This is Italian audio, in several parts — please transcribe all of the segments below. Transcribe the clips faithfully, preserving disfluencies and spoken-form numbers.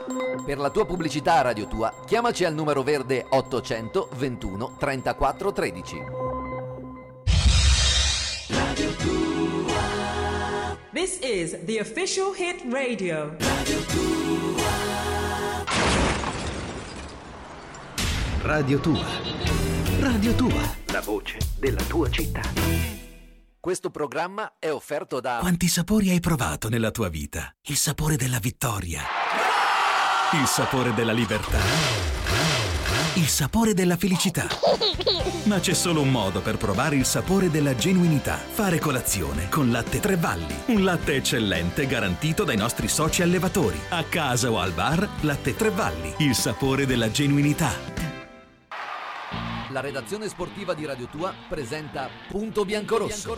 Per la tua pubblicità a Radio Tua, chiamaci al numero verde ottocento ventuno trentaquattro tredici. Radio Tua. This is the official hit radio. Radio Tua. Radio Tua. Radio Tua. La voce della tua città. Questo programma è offerto da... Quanti sapori hai provato nella tua vita? Il sapore della vittoria. Il sapore della libertà. Il sapore della felicità. Ma c'è solo un modo per provare il sapore della genuinità. Fare colazione con Latte Tre Valli. Un latte eccellente garantito dai nostri soci allevatori. A casa o al bar, Latte Tre Valli. Il sapore della genuinità. La redazione sportiva di Radio Tua presenta Punto Biancorosso.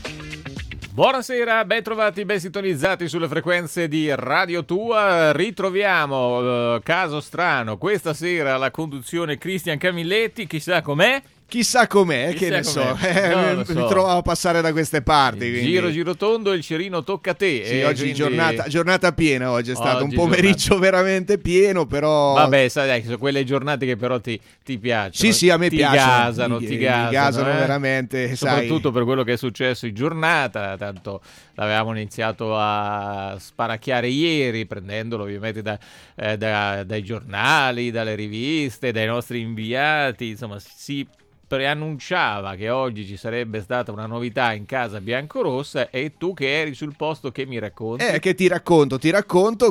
Buonasera, ben trovati, ben sintonizzati sulle frequenze di Radio Tua. Ritroviamo, uh, caso strano, questa sera la conduzione Cristian Camilletti, chissà com'è. Chissà com'è, Chissà che ne com'è. so, eh, No, mi lo so. trovavo a passare da queste parti. Quindi. Giro giro tondo, il cerino tocca a te. Sì, e oggi quindi... giornata, giornata piena, oggi è stato Oggi un pomeriggio giornata. veramente pieno, però... Vabbè, sai, dai, sono quelle giornate che però ti, ti piacciono. Sì, sì, a me ti piacciono. Gasano, Mi- ti mi gasano, gasano eh? veramente, Soprattutto sai. per quello che è successo in giornata, tanto l'avevamo iniziato a sparacchiare ieri, prendendolo ovviamente da, eh, da- dai giornali, dalle riviste, dai nostri inviati, insomma si preannunciava che oggi ci sarebbe stata una novità in casa biancorossa e tu che eri sul posto che mi racconti? Eh, che ti racconto? Ti racconto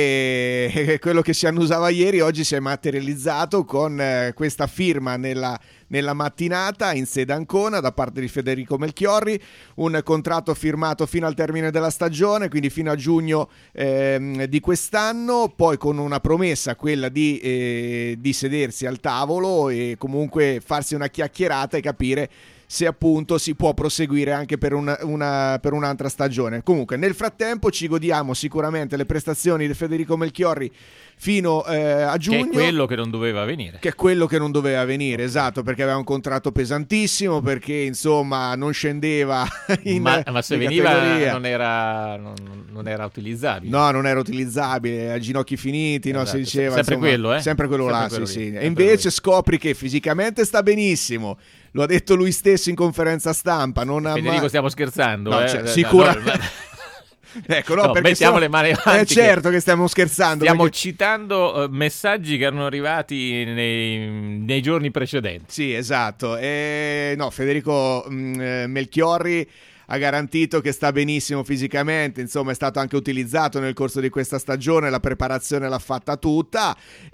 che eh, quello che si annusava ieri oggi si è materializzato con eh, questa firma nella, nella mattinata in sede Ancona da parte di Federico Melchiorri, un contratto firmato fino al termine della stagione, quindi fino a giugno ehm, di quest'anno, poi con una promessa, quella di, eh, di sedersi al tavolo e comunque farsi una chiacchierata e capire se appunto si può proseguire anche per, una, una, per un'altra stagione. Comunque nel frattempo ci godiamo sicuramente le prestazioni di Federico Melchiorri fino eh, a giugno, Che è quello che non doveva venire. che è quello che non doveva venire, esatto, perché aveva un contratto pesantissimo, perché insomma non scendeva in, ma, ma se in veniva categoria. non era, non, non era utilizzabile. No, non era utilizzabile, a ginocchi finiti, no, Esatto, si diceva. sempre insomma, quello, eh? Sempre quello Sempre là, quello sì, lì, sì. sempre E invece lui. scopri che fisicamente sta benissimo. Lo ha detto lui stesso in conferenza stampa. Non ha Federico, mai- stiamo scherzando, No, eh? cioè, No, sicura- no, ma- Ecco, no, No, perché mettiamo sennò- le mani Eh, avanti che- certo che stiamo scherzando. Stiamo perché- citando eh, messaggi che erano arrivati nei, nei giorni precedenti. Sì, esatto. E, no, Federico mh, eh, Melchiorri ha garantito che sta benissimo fisicamente, insomma è stato anche utilizzato nel corso di questa stagione, la preparazione l'ha fatta tutta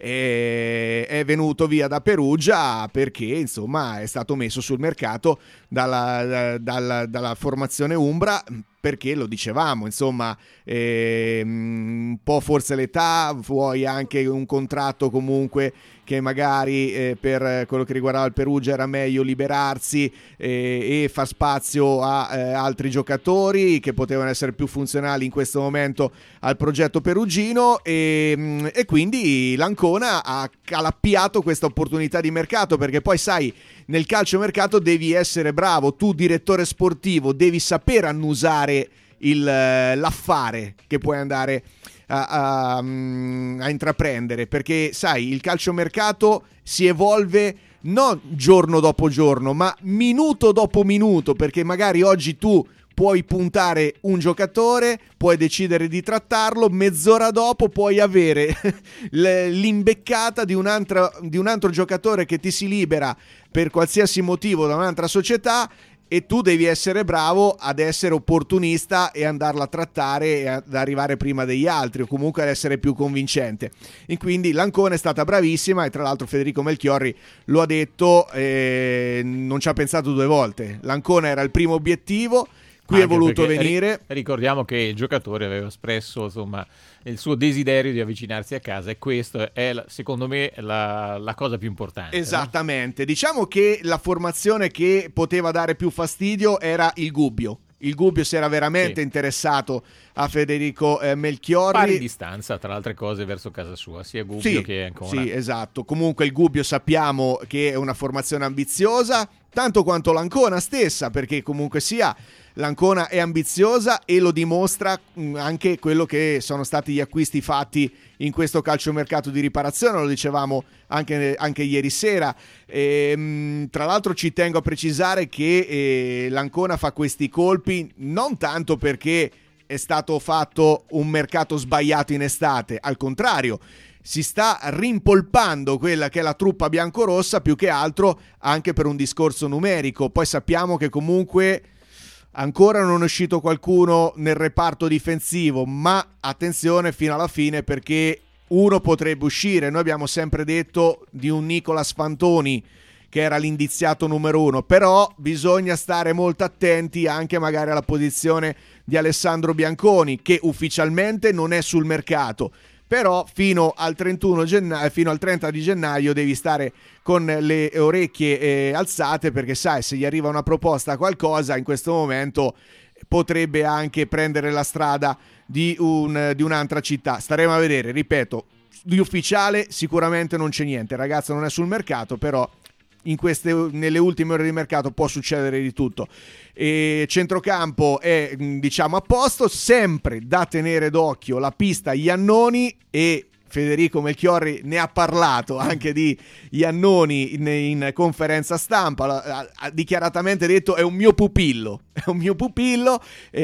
e è venuto via da Perugia perché insomma è stato messo sul mercato dalla, dalla, dalla formazione Umbra, perché lo dicevamo, insomma, ehm, un po' forse l'età, vuoi anche un contratto comunque che magari eh, per quello che riguardava il Perugia era meglio liberarsi eh, e far spazio a eh, altri giocatori che potevano essere più funzionali in questo momento al progetto perugino e, e quindi l'Ancona ha calappiato questa opportunità di mercato, perché poi sai, nel calciomercato devi essere bravo, tu direttore sportivo devi saper annusare il, l'affare che puoi andare a, a, a intraprendere, perché sai, il calciomercato si evolve non giorno dopo giorno ma minuto dopo minuto, perché magari oggi tu puoi puntare un giocatore, puoi decidere di trattarlo, mezz'ora dopo puoi avere l'imbeccata di un altro, di un altro giocatore che ti si libera per qualsiasi motivo da un'altra società e tu devi essere bravo ad essere opportunista e andarla a trattare e ad arrivare prima degli altri, o comunque ad essere più convincente. E quindi l'Ancona è stata bravissima e tra l'altro Federico Melchiorri lo ha detto, eh, non ci ha pensato due volte. L'Ancona era il primo obiettivo, qui Anche è voluto perché venire. ri- ricordiamo che il giocatore aveva espresso insomma il suo desiderio di avvicinarsi a casa e questo è la- secondo me la, la cosa più importante. Esattamente, diciamo che la formazione che poteva dare più fastidio era il Gubbio. Il Gubbio si era veramente Sì. interessato a Federico eh, Melchiorri. Pari distanza tra altre cose verso casa sua, sia Gubbio Sì, che Ancona. sì, esatto. Comunque il Gubbio sappiamo che è una formazione ambiziosa, tanto quanto l'Ancona stessa, perché comunque sia l'Ancona è ambiziosa e lo dimostra anche quello che sono stati gli acquisti fatti in questo calciomercato di riparazione, lo dicevamo anche, anche ieri sera. E, tra l'altro ci tengo a precisare che eh, l'Ancona fa questi colpi non tanto perché è stato fatto un mercato sbagliato in estate, al contrario, si sta rimpolpando quella che è la truppa biancorossa, più che altro anche per un discorso numerico. Poi sappiamo che comunque ancora non è uscito qualcuno nel reparto difensivo, ma attenzione fino alla fine, perché uno potrebbe uscire. Noi abbiamo sempre detto di un Nicolas Fantoni che era l'indiziato numero uno, però bisogna stare molto attenti anche magari alla posizione di Alessandro Bianconi, che ufficialmente non è sul mercato, però fino al trentuno gennaio, fino al trenta di gennaio devi stare con le orecchie eh, alzate, perché sai, se gli arriva una proposta qualcosa in questo momento potrebbe anche prendere la strada di, un, di un'altra città. Staremo a vedere, ripeto, di ufficiale sicuramente non c'è niente, il ragazzo non è sul mercato, però in queste, nelle ultime ore di mercato può succedere di tutto. E centrocampo è, diciamo, a posto, sempre da tenere d'occhio la pista Iannoni, e Federico Melchiorri ne ha parlato anche di Iannoni in, in conferenza stampa, ha, ha dichiaratamente detto è un mio pupillo, è un mio pupillo,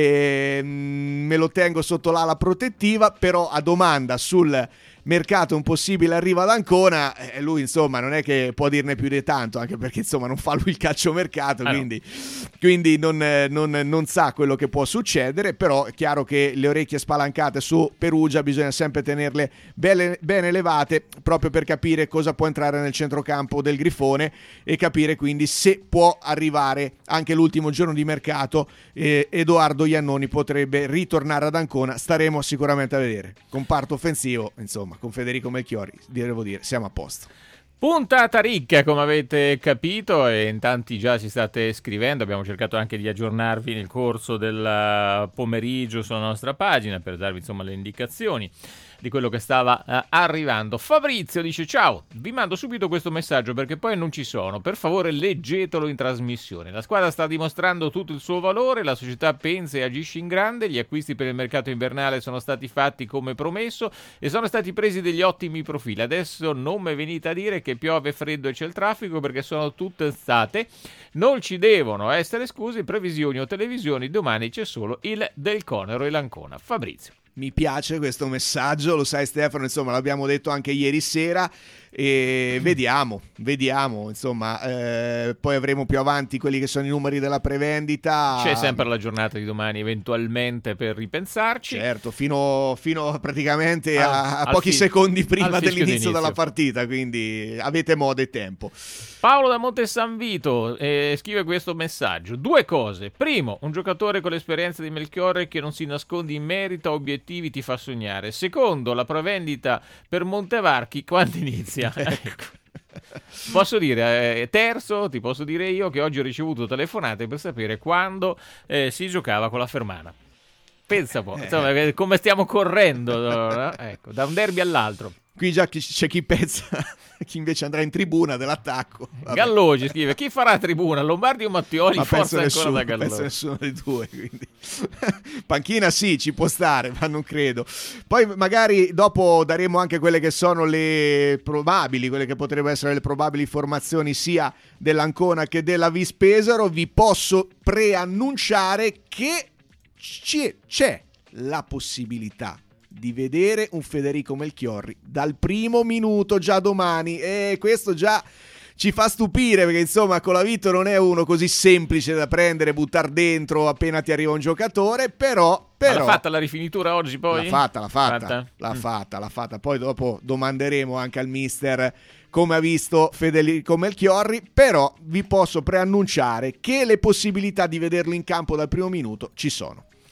e, mm, me lo tengo sotto l'ala protettiva, però a domanda sul mercato un possibile arrivo ad Ancona, eh, lui insomma non è che può dirne più di tanto, anche perché insomma non fa lui il calciomercato, ah, quindi, no. quindi non, eh, non, non sa quello che può succedere, però è chiaro che le orecchie spalancate su Perugia bisogna sempre tenerle bene, bene levate, proprio per capire cosa può entrare nel centrocampo del Grifone e capire quindi se può arrivare anche l'ultimo giorno di mercato. eh, Edoardo Iannoni potrebbe ritornare ad Ancona, staremo sicuramente a vedere. Comparto offensivo, insomma, con Federico Melchiorri, devo dire, siamo a posto. Puntata ricca, come avete capito, e in tanti già ci state scrivendo. Abbiamo cercato anche di aggiornarvi nel corso del pomeriggio sulla nostra pagina per darvi insomma le indicazioni di quello che stava uh, arrivando. Fabrizio dice: ciao, vi mando subito questo messaggio perché poi non ci sono, per favore leggetelo in trasmissione. La squadra sta dimostrando tutto il suo valore, la società pensa e agisce in grande, gli acquisti per il mercato invernale sono stati fatti come promesso e sono stati presi degli ottimi profili. Adesso non mi venite a dire che piove freddo e c'è il traffico, perché sono tutte estate, non ci devono essere scuse, previsioni o televisioni, domani c'è solo il Del Conero e l'Ancona. Fabrizio. Mi piace questo messaggio, lo sai Stefano, insomma l'abbiamo detto anche ieri sera, e vediamo, vediamo, insomma, eh, poi avremo più avanti quelli che sono i numeri della prevendita. C'è sempre la giornata di domani eventualmente per ripensarci. Certo, fino, fino praticamente al, a, a al pochi fi- secondi prima dell'inizio d'inizio della partita, quindi avete modo e tempo. Paolo da Monte San Vito eh, scrive questo messaggio: due cose. Primo, un giocatore con l'esperienza di Melchiorre che non si nasconde in merito a obiettivi ti fa sognare. Secondo, la prevendita per Montevarchi quando inizia? Ecco. Posso dire, eh, terzo, ti posso dire io che oggi ho ricevuto telefonate per sapere quando eh, si giocava con la Fermana. Pensa un po', insomma, eh. come stiamo correndo, no? Ecco, da un derby all'altro. Qui già c'è chi pensa, chi invece andrà in tribuna dell'attacco. Vabbè. Gallogi scrive: chi farà tribuna, Lombardi o Mattioli? Ma Forza penso ancora nessuno, da Gallogi. penso nessuno dei due, quindi. Panchina sì, ci può stare, ma non credo. Poi magari dopo daremo anche quelle che sono le probabili, quelle che potrebbero essere le probabili formazioni sia dell'Ancona che della Vis Pesaro. Vi posso preannunciare che c'è, c'è la possibilità di vedere un Federico Melchiorri dal primo minuto già domani, e questo già ci fa stupire, perché insomma Colavito non è uno così semplice da prendere, buttare dentro appena ti arriva un giocatore, però, però... l'ha fatta la rifinitura oggi poi? L'ha fatta, l'ha fatta, fatta? l'ha mm. fatta, l'ha fatta, poi dopo domanderemo anche al mister come ha visto Federico Melchiorri, però vi posso preannunciare che le possibilità di vederlo in campo dal primo minuto ci sono.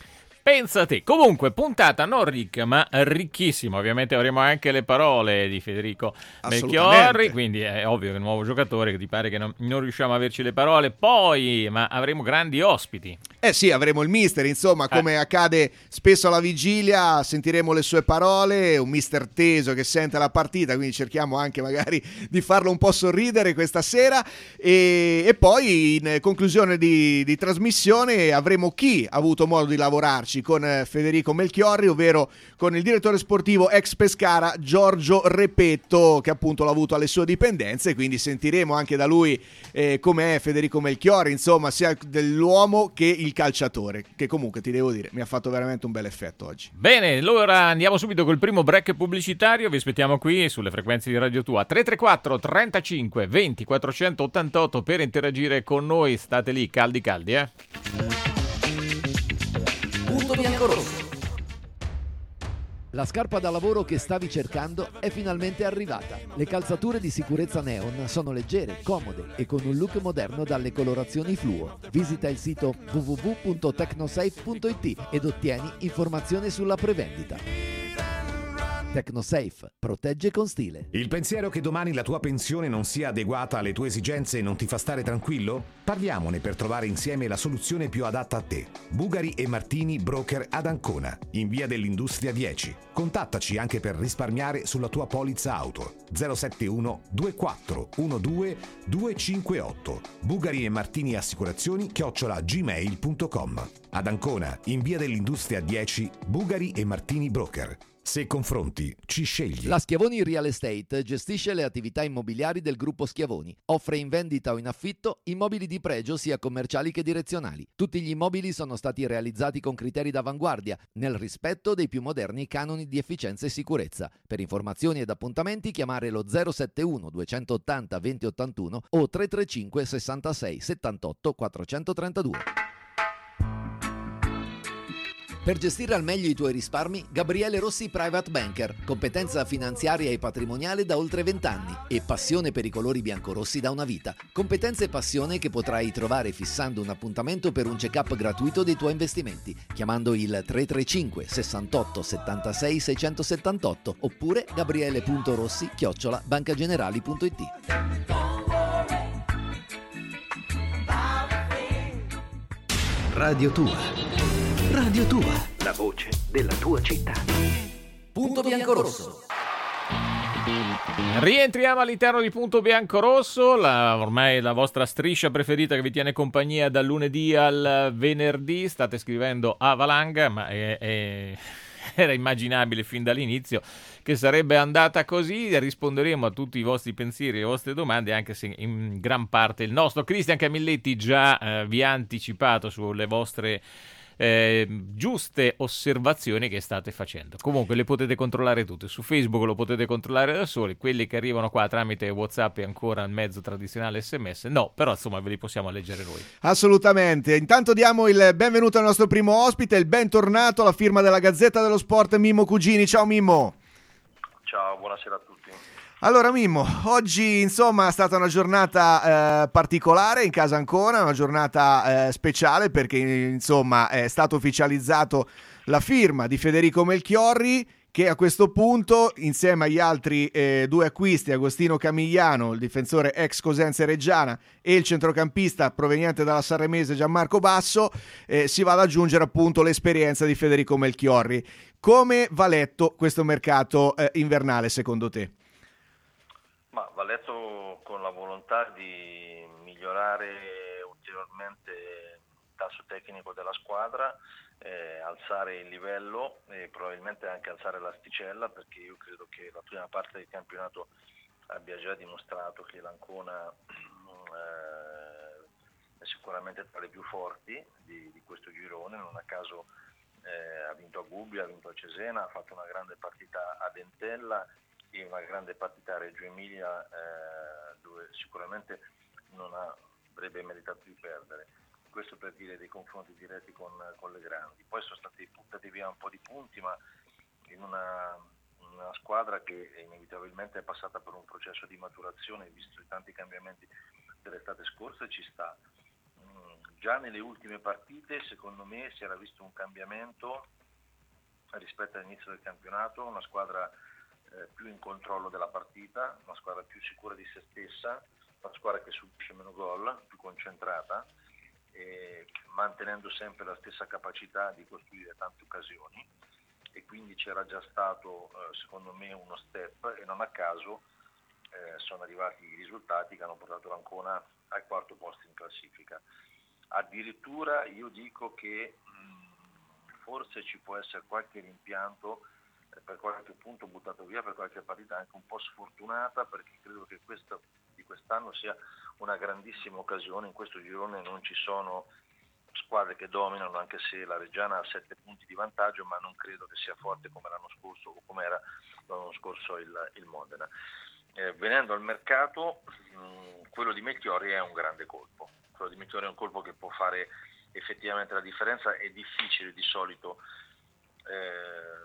Pensa te. Comunque, puntata non ricca, ma ricchissima. Ovviamente avremo anche le parole di Federico Melchiorri, quindi è ovvio che è un nuovo giocatore, che ti pare che non, non riusciamo a averci le parole. Poi, ma avremo grandi ospiti. Eh sì, avremo il mister, insomma, come eh. accade spesso alla vigilia, sentiremo le sue parole, un mister teso che sente la partita, quindi cerchiamo anche magari di farlo un po' sorridere questa sera. E, e poi, in conclusione di, di trasmissione, avremo chi ha avuto modo di lavorarci con Federico Melchiorri, ovvero con il direttore sportivo ex Pescara Giorgio Repetto, che appunto l'ha avuto alle sue dipendenze, quindi sentiremo anche da lui eh, com'è Federico Melchiorri, insomma, sia dell'uomo che il calciatore, che comunque ti devo dire mi ha fatto veramente un bel effetto oggi. Bene, allora andiamo subito col primo break pubblicitario. Vi aspettiamo qui sulle frequenze di Radio Tua tre tre quattro trentacinque venti quattrocentottantotto per interagire con noi. State lì caldi caldi, eh. Punto biancorosso. La scarpa da lavoro che stavi cercando è finalmente arrivata. Le calzature di sicurezza Neon sono leggere, comode e con un look moderno dalle colorazioni fluo. Visita il sito w w w punto tecnosafe punto i t ed ottieni informazioni sulla prevendita. Tecnosafe, protegge con stile. Il pensiero che domani la tua pensione non sia adeguata alle tue esigenze non ti fa stare tranquillo? Parliamone per trovare insieme la soluzione più adatta a te. Bugari e Martini Broker ad Ancona, in via dell'Industria dieci. Contattaci anche per risparmiare sulla tua polizza auto. zero sette uno due quattro uno due due cinque otto. Bugari e Martini Assicurazioni chiocciola gmail punto com. Ad Ancona, in via dell'Industria dieci, Bugari e Martini Broker. Se confronti, ci scegli. La Schiavoni Real Estate gestisce le attività immobiliari del gruppo Schiavoni. Offre in vendita o in affitto immobili di pregio sia commerciali che direzionali. Tutti gli immobili sono stati realizzati con criteri d'avanguardia, nel rispetto dei più moderni canoni di efficienza e sicurezza. Per informazioni ed appuntamenti chiamare lo zero sette uno due otto zero due zero otto uno o tre tre cinque sessantasei settantotto quattrocentotrentadue. Per gestire al meglio i tuoi risparmi, Gabriele Rossi Private Banker, competenza finanziaria e patrimoniale da oltre vent'anni e passione per i colori biancorossi da una vita. Competenza e passione che potrai trovare fissando un appuntamento per un check-up gratuito dei tuoi investimenti, chiamando il tre tre cinque sessantotto settantasei seicentosettantotto oppure gabriele punto rossi chiocciola bancagenerali punto it. Radio Tua. Radio Tua, la voce della tua città. Punto biancorosso. Rientriamo all'interno di Punto Biancorosso, la, ormai la vostra striscia preferita che vi tiene compagnia dal lunedì al venerdì. State scrivendo a valanga, ma è, è, era immaginabile fin dall'inizio che sarebbe andata così. Risponderemo a tutti i vostri pensieri e le vostre domande, anche se in gran parte il nostro Cristian Camilletti già eh, vi ha anticipato sulle vostre Eh, giuste osservazioni che state facendo. Comunque le potete controllare tutte su Facebook, lo potete controllare da soli. Quelli che arrivano qua tramite WhatsApp e ancora il mezzo tradizionale S M S no, però insomma ve li possiamo leggere noi. Assolutamente. Intanto diamo il benvenuto al nostro primo ospite, il bentornato alla firma della Gazzetta dello Sport, Mimmo Cugini. Ciao Mimmo. Ciao, buonasera a tutti. Allora Mimmo, oggi insomma è stata una giornata eh, particolare in casa Ancona, una giornata eh, speciale perché insomma è stato ufficializzato la firma di Federico Melchiorri, che a questo punto insieme agli altri eh, due acquisti, Agostino Camigliano, il difensore ex Cosenza e Reggiana, e il centrocampista proveniente dalla Sanremese Gianmarco Basso, eh, si va ad aggiungere appunto l'esperienza di Federico Melchiorri. Come va letto questo mercato eh, invernale secondo te? Ma va letto con la volontà di migliorare ulteriormente il tasso tecnico della squadra, eh, alzare il livello e probabilmente anche alzare l'asticella, perché io credo che la prima parte del campionato abbia già dimostrato che l'Ancona eh, è sicuramente tra le più forti di, di questo girone. Non a caso eh, ha vinto a Gubbio, ha vinto a Cesena, ha fatto una grande partita a Dentella e una grande partita a Reggio Emilia, eh, dove sicuramente non avrebbe meritato di perdere. Questo per dire dei confronti diretti con, con le grandi. Poi sono stati buttati via un po' di punti, ma in una, una squadra che inevitabilmente è passata per un processo di maturazione, visto i tanti cambiamenti dell'estate scorsa, ci sta. già nelle ultime partite secondo me si era visto un cambiamento rispetto all'inizio del campionato, una squadra eh, più in controllo della partita, una squadra più sicura di se stessa, una squadra che subisce meno gol, più concentrata, eh, mantenendo sempre la stessa capacità di costruire tante occasioni, e quindi c'era già stato eh, secondo me uno step, e non a caso eh, sono arrivati i risultati che hanno portato l'Ancona al quarto posto in classifica. Addirittura io dico che mh, forse ci può essere qualche rimpianto eh, per qualche punto buttato via, per qualche partita anche un po' sfortunata, perché credo che questa di quest'anno sia una grandissima occasione. In questo girone non ci sono squadre che dominano, anche se la Reggiana ha sette punti di vantaggio, ma non credo che sia forte come l'anno scorso o come era l'anno scorso il, il Modena. Eh, venendo al mercato, mh, quello di Melchiorri è un grande colpo. Quello di Melchiorri è un colpo che può fare effettivamente la differenza. È difficile di solito eh,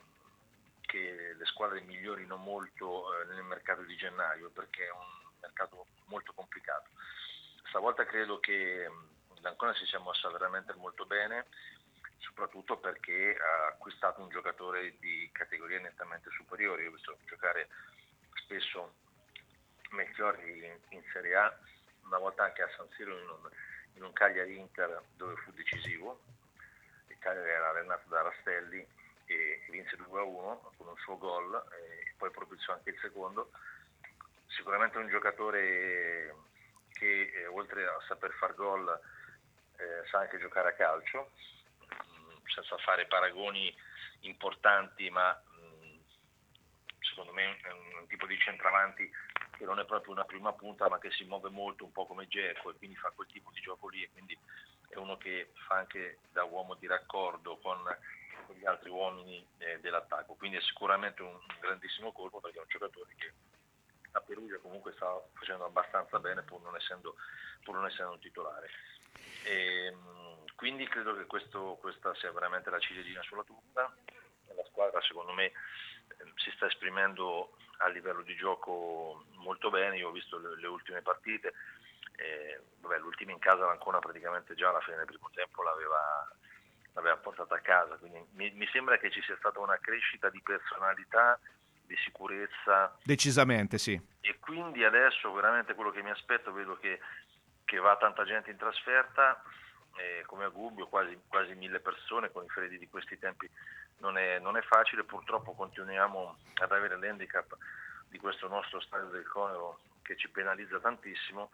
che le squadre migliorino molto eh, nel mercato di gennaio, perché è un mercato molto complicato. Stavolta credo che l'Ancona si sia mossa veramente molto bene, soprattutto perché ha acquistato un giocatore di categorie nettamente superiori. Io ho visto giocare spesso Melchiorri in, in Serie A, una volta anche a San Siro in un, in un Cagliari Inter dove fu decisivo. Il Cagliari era allenato da Rastelli e vinse due a uno con un suo gol, e poi propiziò anche il secondo. Sicuramente un giocatore che eh, oltre a saper far gol eh, sa anche giocare a calcio, mh, senza fare paragoni importanti, ma mh, secondo me è un, un tipo di centravanti che non è proprio una prima punta, ma che si muove molto, un po' come Dzeko, e quindi fa quel tipo di gioco lì, e quindi è uno che fa anche da uomo di raccordo con, con gli altri uomini eh, dell'attacco. Quindi è sicuramente un, un grandissimo colpo, perché è un giocatore che a Perugia comunque sta facendo abbastanza bene, pur non essendo, pur non essendo un titolare. E, quindi credo che questo, questa sia veramente la ciliegina sulla torta. La squadra secondo me si sta esprimendo a livello di gioco molto bene. Io ho visto le, le ultime partite, eh, vabbè, l'ultima in casa l'Ancona praticamente già alla fine del primo tempo l'aveva, l'aveva portata a casa, quindi mi, mi sembra che ci sia stata una crescita di personalità, di sicurezza. Decisamente sì. E quindi adesso veramente quello che mi aspetto, vedo che, che va tanta gente in trasferta, eh, come a Gubbio, quasi, quasi mille persone, con i freddi di questi tempi non è, non è facile. Purtroppo continuiamo ad avere l'handicap di questo nostro stadio del Conero che ci penalizza tantissimo,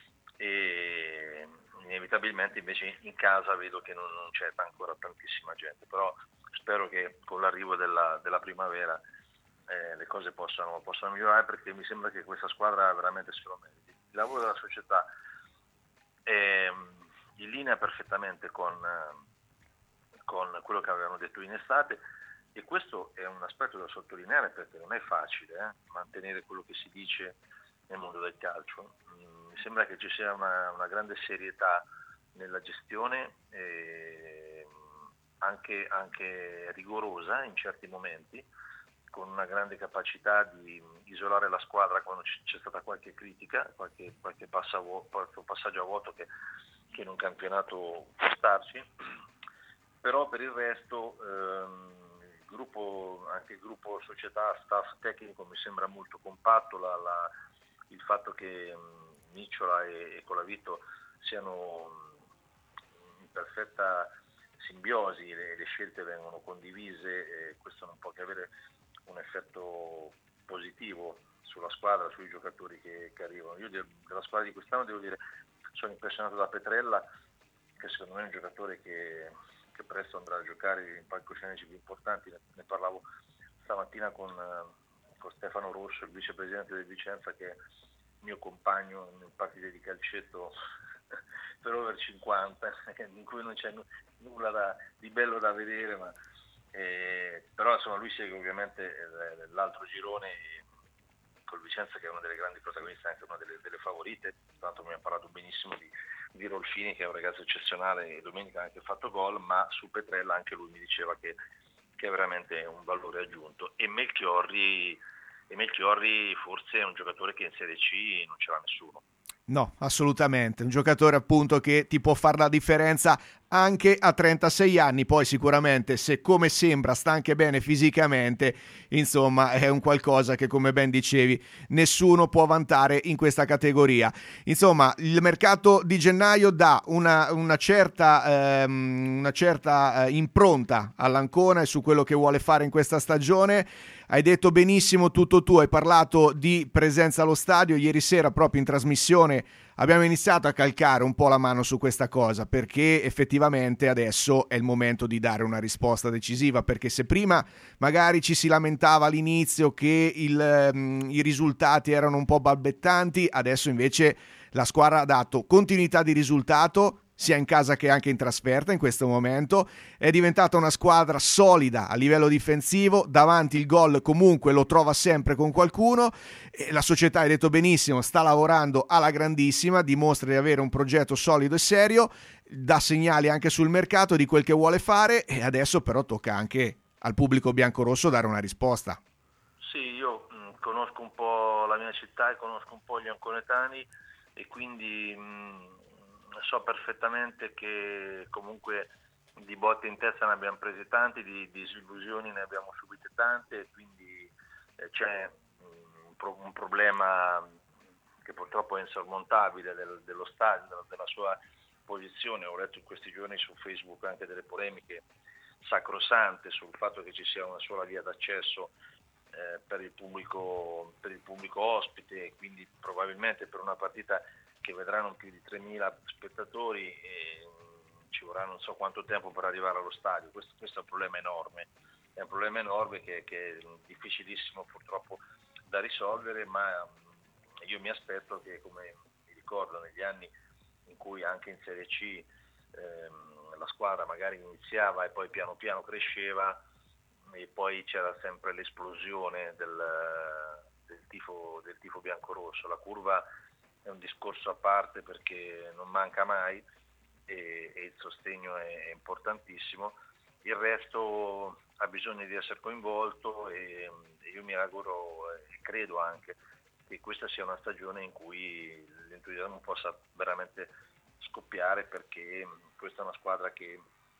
e inevitabilmente invece in casa vedo che non, non c'è ancora tantissima gente, però spero che con l'arrivo della, della primavera Eh, le cose possano, possano migliorare, perché mi sembra che questa squadra veramente se lo meriti. Il lavoro della società è in linea perfettamente con, con quello che avevano detto in estate, e questo è un aspetto da sottolineare, perché non è facile eh, mantenere quello che si dice nel mondo del calcio. Mm, mi sembra che ci sia una, una grande serietà nella gestione, eh, anche, anche rigorosa in certi momenti, con una grande capacità di isolare la squadra quando c'è stata qualche critica, qualche, qualche passaggio a vuoto che, che in un campionato può starci. Però per il resto ehm, il gruppo, anche il gruppo società, staff tecnico mi sembra molto compatto. La, la, il fatto che mh, Micciola e, e Colavito siano mh, in perfetta simbiosi, le, le scelte vengono condivise, e questo non può che avere un effetto positivo sulla squadra, sui giocatori che, che arrivano. Io de, della squadra di quest'anno devo dire sono impressionato da Petrella, che secondo me è un giocatore che, che presto andrà a giocare in palcoscenici più importanti. Ne, ne parlavo stamattina con, con Stefano Rosso, il vicepresidente del Vicenza, che è mio compagno in partite di calcetto per over cinquanta, in cui non c'è n- nulla da, di bello da vedere, ma Eh, però insomma lui segue ovviamente eh, l'altro girone eh, col Vicenza, che è una delle grandi protagoniste, anche una delle, delle favorite. Tanto mi ha parlato benissimo di, di Rolfini, che è un ragazzo eccezionale, e domenica ha anche fatto gol, ma su Petrella anche lui mi diceva che, che è veramente un valore aggiunto. E Melchiorri, e Melchiorri forse è un giocatore che in Serie C non ce l'ha nessuno. No, assolutamente, un giocatore appunto che ti può fare la differenza anche a trentasei anni, poi sicuramente se come sembra sta anche bene fisicamente, insomma è un qualcosa che come ben dicevi nessuno può vantare in questa categoria. Insomma il mercato di gennaio dà una, una certa, ehm, una certa eh, impronta all'Ancona e su quello che vuole fare in questa stagione. Hai detto benissimo tutto tu, hai parlato di presenza allo stadio, ieri sera proprio in trasmissione abbiamo iniziato a calcare un po' la mano su questa cosa, perché effettivamente adesso è il momento di dare una risposta decisiva, perché se prima magari ci si lamentava all'inizio che il, um, i risultati erano un po' balbettanti, adesso invece la squadra ha dato continuità di risultato sia in casa che anche in trasferta in questo momento, è diventata una squadra solida a livello difensivo, davanti il gol comunque lo trova sempre con qualcuno, e la società, hai detto benissimo, sta lavorando alla grandissima, dimostra di avere un progetto solido e serio, dà segnali anche sul mercato di quel che vuole fare, e adesso però tocca anche al pubblico biancorosso dare una risposta. Sì, io mh, conosco un po' la mia città e conosco un po' gli anconetani e quindi mh, so perfettamente che comunque di botte in testa ne abbiamo presi tanti, di disillusioni ne abbiamo subite tante, e quindi eh, c'è un, pro- un problema che purtroppo è insormontabile del, dello stadio, della sua posizione. Ho letto in questi giorni su Facebook anche delle polemiche sacrosante sul fatto che ci sia una sola via d'accesso eh, per il pubblico, per il pubblico ospite, quindi probabilmente per una partita che vedrà non più di tremila spettatori e ci vorrà non so quanto tempo per arrivare allo stadio. Questo, questo è un problema enorme, è un problema enorme che, che è difficilissimo purtroppo da risolvere, ma io mi aspetto che, come mi ricordo negli anni in cui anche in Serie C ehm, la squadra magari iniziava e poi piano piano cresceva e poi c'era sempre l'esplosione del, del tifo, del tifo biancorosso, la curva è un discorso a parte perché non manca mai e, e il sostegno è, è importantissimo, il resto ha bisogno di essere coinvolto e, e io mi auguro e credo anche che questa sia una stagione in cui l'entusiasmo possa veramente scoppiare, perché questa è una squadra che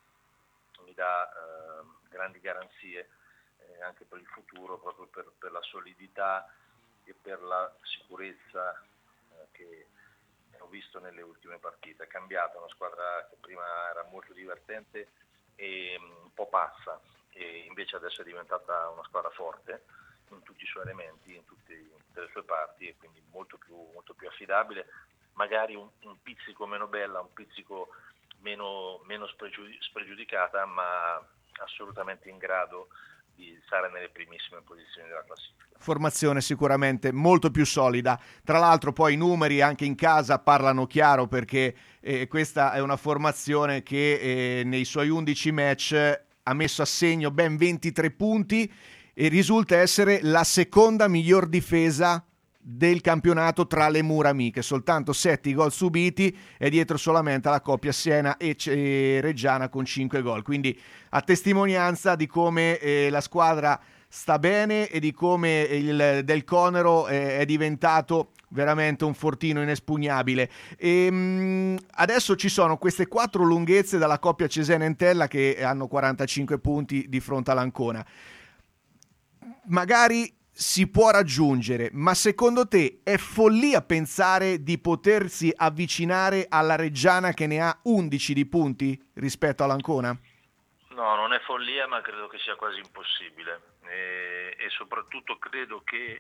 mi dà eh, grandi garanzie eh, anche per il futuro, proprio per, per la solidità e per la sicurezza che ho visto nelle ultime partite. È cambiata, una squadra che prima era molto divertente e un po' pazza, e invece adesso è diventata una squadra forte in tutti i suoi elementi, in tutte, in tutte le sue parti, e quindi molto più, molto più affidabile, magari un, un pizzico meno bella, un pizzico meno, meno spregiud- spregiudicata, ma assolutamente in grado di stare nelle primissime posizioni della classifica. Formazione sicuramente molto più solida, tra l'altro poi i numeri anche in casa parlano chiaro, perché eh, questa è una formazione che eh, nei suoi undici match ha messo a segno ben ventitré punti e risulta essere la seconda miglior difesa del campionato tra le mura amiche, soltanto sette gol subiti e dietro solamente alla coppia Siena e C- Reggiana con cinque gol, quindi a testimonianza di come eh, la squadra sta bene e di come il Del Conero eh, è diventato veramente un fortino inespugnabile. E, mh, adesso ci sono queste quattro lunghezze dalla coppia Cesena-Entella che hanno quarantacinque punti di fronte all'Ancona. Magari si può raggiungere, ma secondo te è follia pensare di potersi avvicinare alla Reggiana che ne ha undici di punti rispetto all'Ancona? No, non è follia, ma credo che sia quasi impossibile e, e soprattutto credo che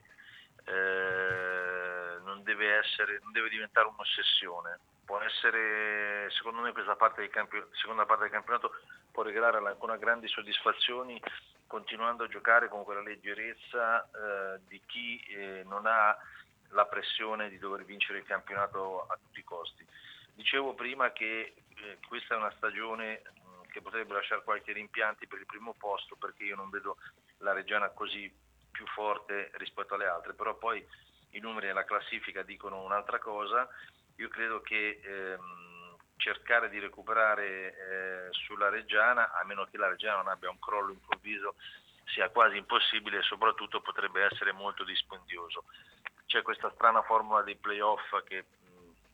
eh, non deve essere, non deve diventare un'ossessione. Può essere, secondo me, questa parte del campionato, seconda parte del campionato può regalare all'Ancona grandi soddisfazioni, continuando a giocare con quella leggerezza eh, di chi eh, non ha la pressione di dover vincere il campionato a tutti i costi. Dicevo prima che eh, questa è una stagione mh, che potrebbe lasciare qualche rimpianti per il primo posto, perché io non vedo la Reggiana così più forte rispetto alle altre, però poi i numeri della classifica dicono un'altra cosa. Io credo che ehm, cercare di recuperare eh, sulla Reggiana, a meno che la Reggiana non abbia un crollo improvviso, sia quasi impossibile e soprattutto potrebbe essere molto dispendioso. C'è questa strana formula dei playoff che mh,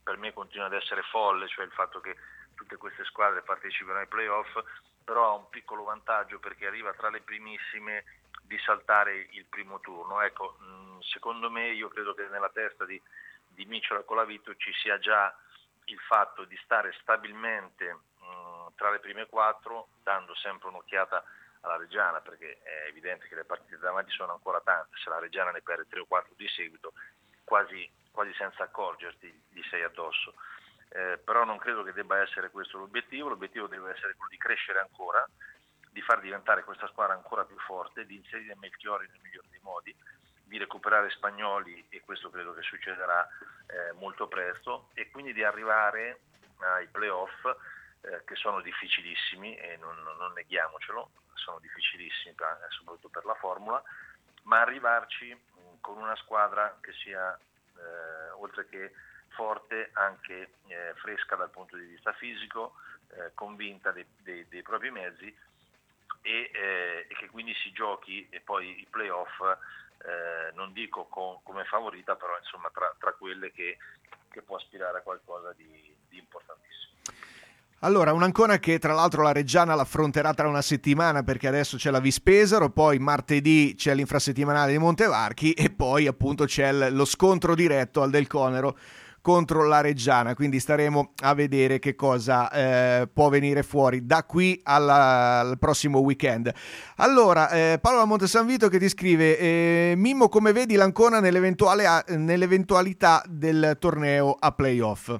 per me continua ad essere folle, cioè il fatto che tutte queste squadre partecipano ai playoff, però ha un piccolo vantaggio perché arriva tra le primissime di saltare il primo turno. Ecco, secondo me, io credo che nella testa di, di Micciola Colavito ci sia già il fatto di stare stabilmente mh, tra le prime quattro, dando sempre un'occhiata alla Reggiana, perché è evidente che le partite davanti sono ancora tante. Se la Reggiana ne perde tre o quattro di seguito, quasi, quasi senza accorgerti gli sei addosso. Eh, però non credo che debba essere questo l'obiettivo. L'obiettivo deve essere quello di crescere ancora, di far diventare questa squadra ancora più forte, di inserire Melchiorri nel migliore dei modi, di recuperare Spagnoli, e questo credo che succederà eh, molto presto, e quindi di arrivare ai playoff eh, che sono difficilissimi, e non, non neghiamocelo, sono difficilissimi per, soprattutto per la formula, ma arrivarci mh, con una squadra che sia eh, oltre che forte anche eh, fresca dal punto di vista fisico, eh, convinta dei, dei, dei propri mezzi, e, eh, e che quindi si giochi e poi i playoff eh, non dico con, come favorita, però insomma tra, tra quelle che, che può aspirare a qualcosa di, di importantissimo. Allora, un'Ancona che tra l'altro la Reggiana l'affronterà tra una settimana, perché adesso c'è la Vispesaro, poi martedì c'è l'infrasettimanale di Montevarchi e poi appunto c'è lo scontro diretto al Del Conero contro la Reggiana, quindi staremo a vedere che cosa eh, può venire fuori da qui alla, al prossimo weekend. Allora, eh, Paolo da Montesanvito che ti scrive eh, Mimmo, come vedi l'Ancona nell'eventuale, nell'eventualità del torneo a playoff?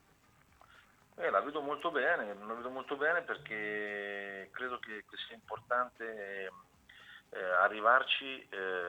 Eh, la vedo molto bene, la vedo molto bene perché credo che, che sia importante eh, arrivarci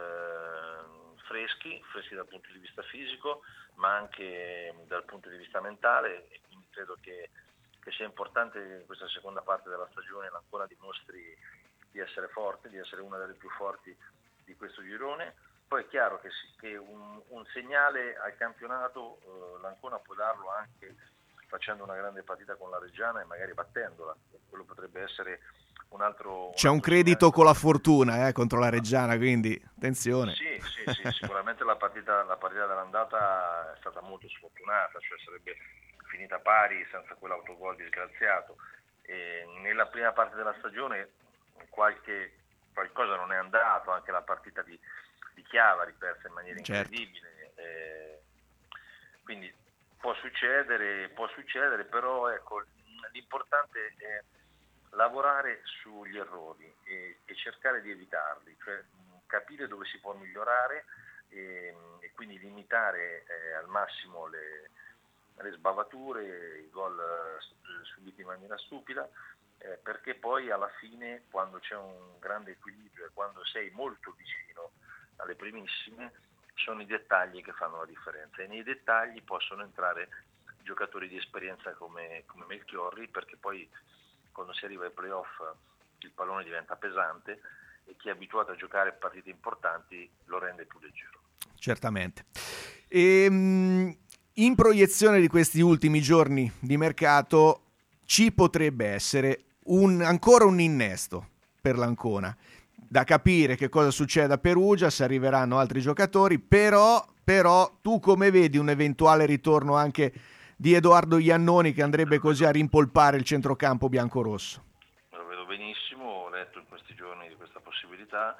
eh, freschi, freschi dal punto di vista fisico, ma anche dal punto di vista mentale, e quindi credo che, che sia importante che in questa seconda parte della stagione l'Ancona dimostri di essere forte, di essere una delle più forti di questo girone. Poi è chiaro che, che un, un segnale al campionato eh, l'Ancona può darlo anche facendo una grande partita con la Reggiana e magari battendola. Quello potrebbe essere un altro... Un C'è un altro credito segnale. con la fortuna eh, contro la Reggiana, quindi attenzione. Sì, sì, sì, sicuramente la partita, la partita dell'andata è stata molto sfortunata, cioè sarebbe finita pari senza quell'autogol disgraziato. E nella prima parte della stagione qualche, qualcosa non è andato, anche la partita di, di Chiavari persa in maniera incredibile. Certo. Eh, quindi può succedere, può succedere, però ecco, l'importante è lavorare sugli errori e, e cercare di evitarli, cioè capire dove si può migliorare e, e quindi limitare eh, al massimo le, le sbavature, i gol eh, subiti in maniera stupida, eh, perché poi alla fine, quando c'è un grande equilibrio e quando sei molto vicino alle primissime, sono i dettagli che fanno la differenza, e nei dettagli possono entrare giocatori di esperienza come, come Melchiorri, perché poi quando si arriva ai playoff il pallone diventa pesante e chi è abituato a giocare partite importanti lo rende più leggero. Certamente. E, in proiezione di questi ultimi giorni di mercato ci potrebbe essere un, ancora un innesto per l'Ancona. Da capire che cosa succede a Perugia, se arriveranno altri giocatori, però, però tu come vedi un eventuale ritorno anche di Edoardo Iannoni, che andrebbe così a rimpolpare il centrocampo biancorosso? Lo vedo benissimo, ho letto in questi giorni di questa possibilità,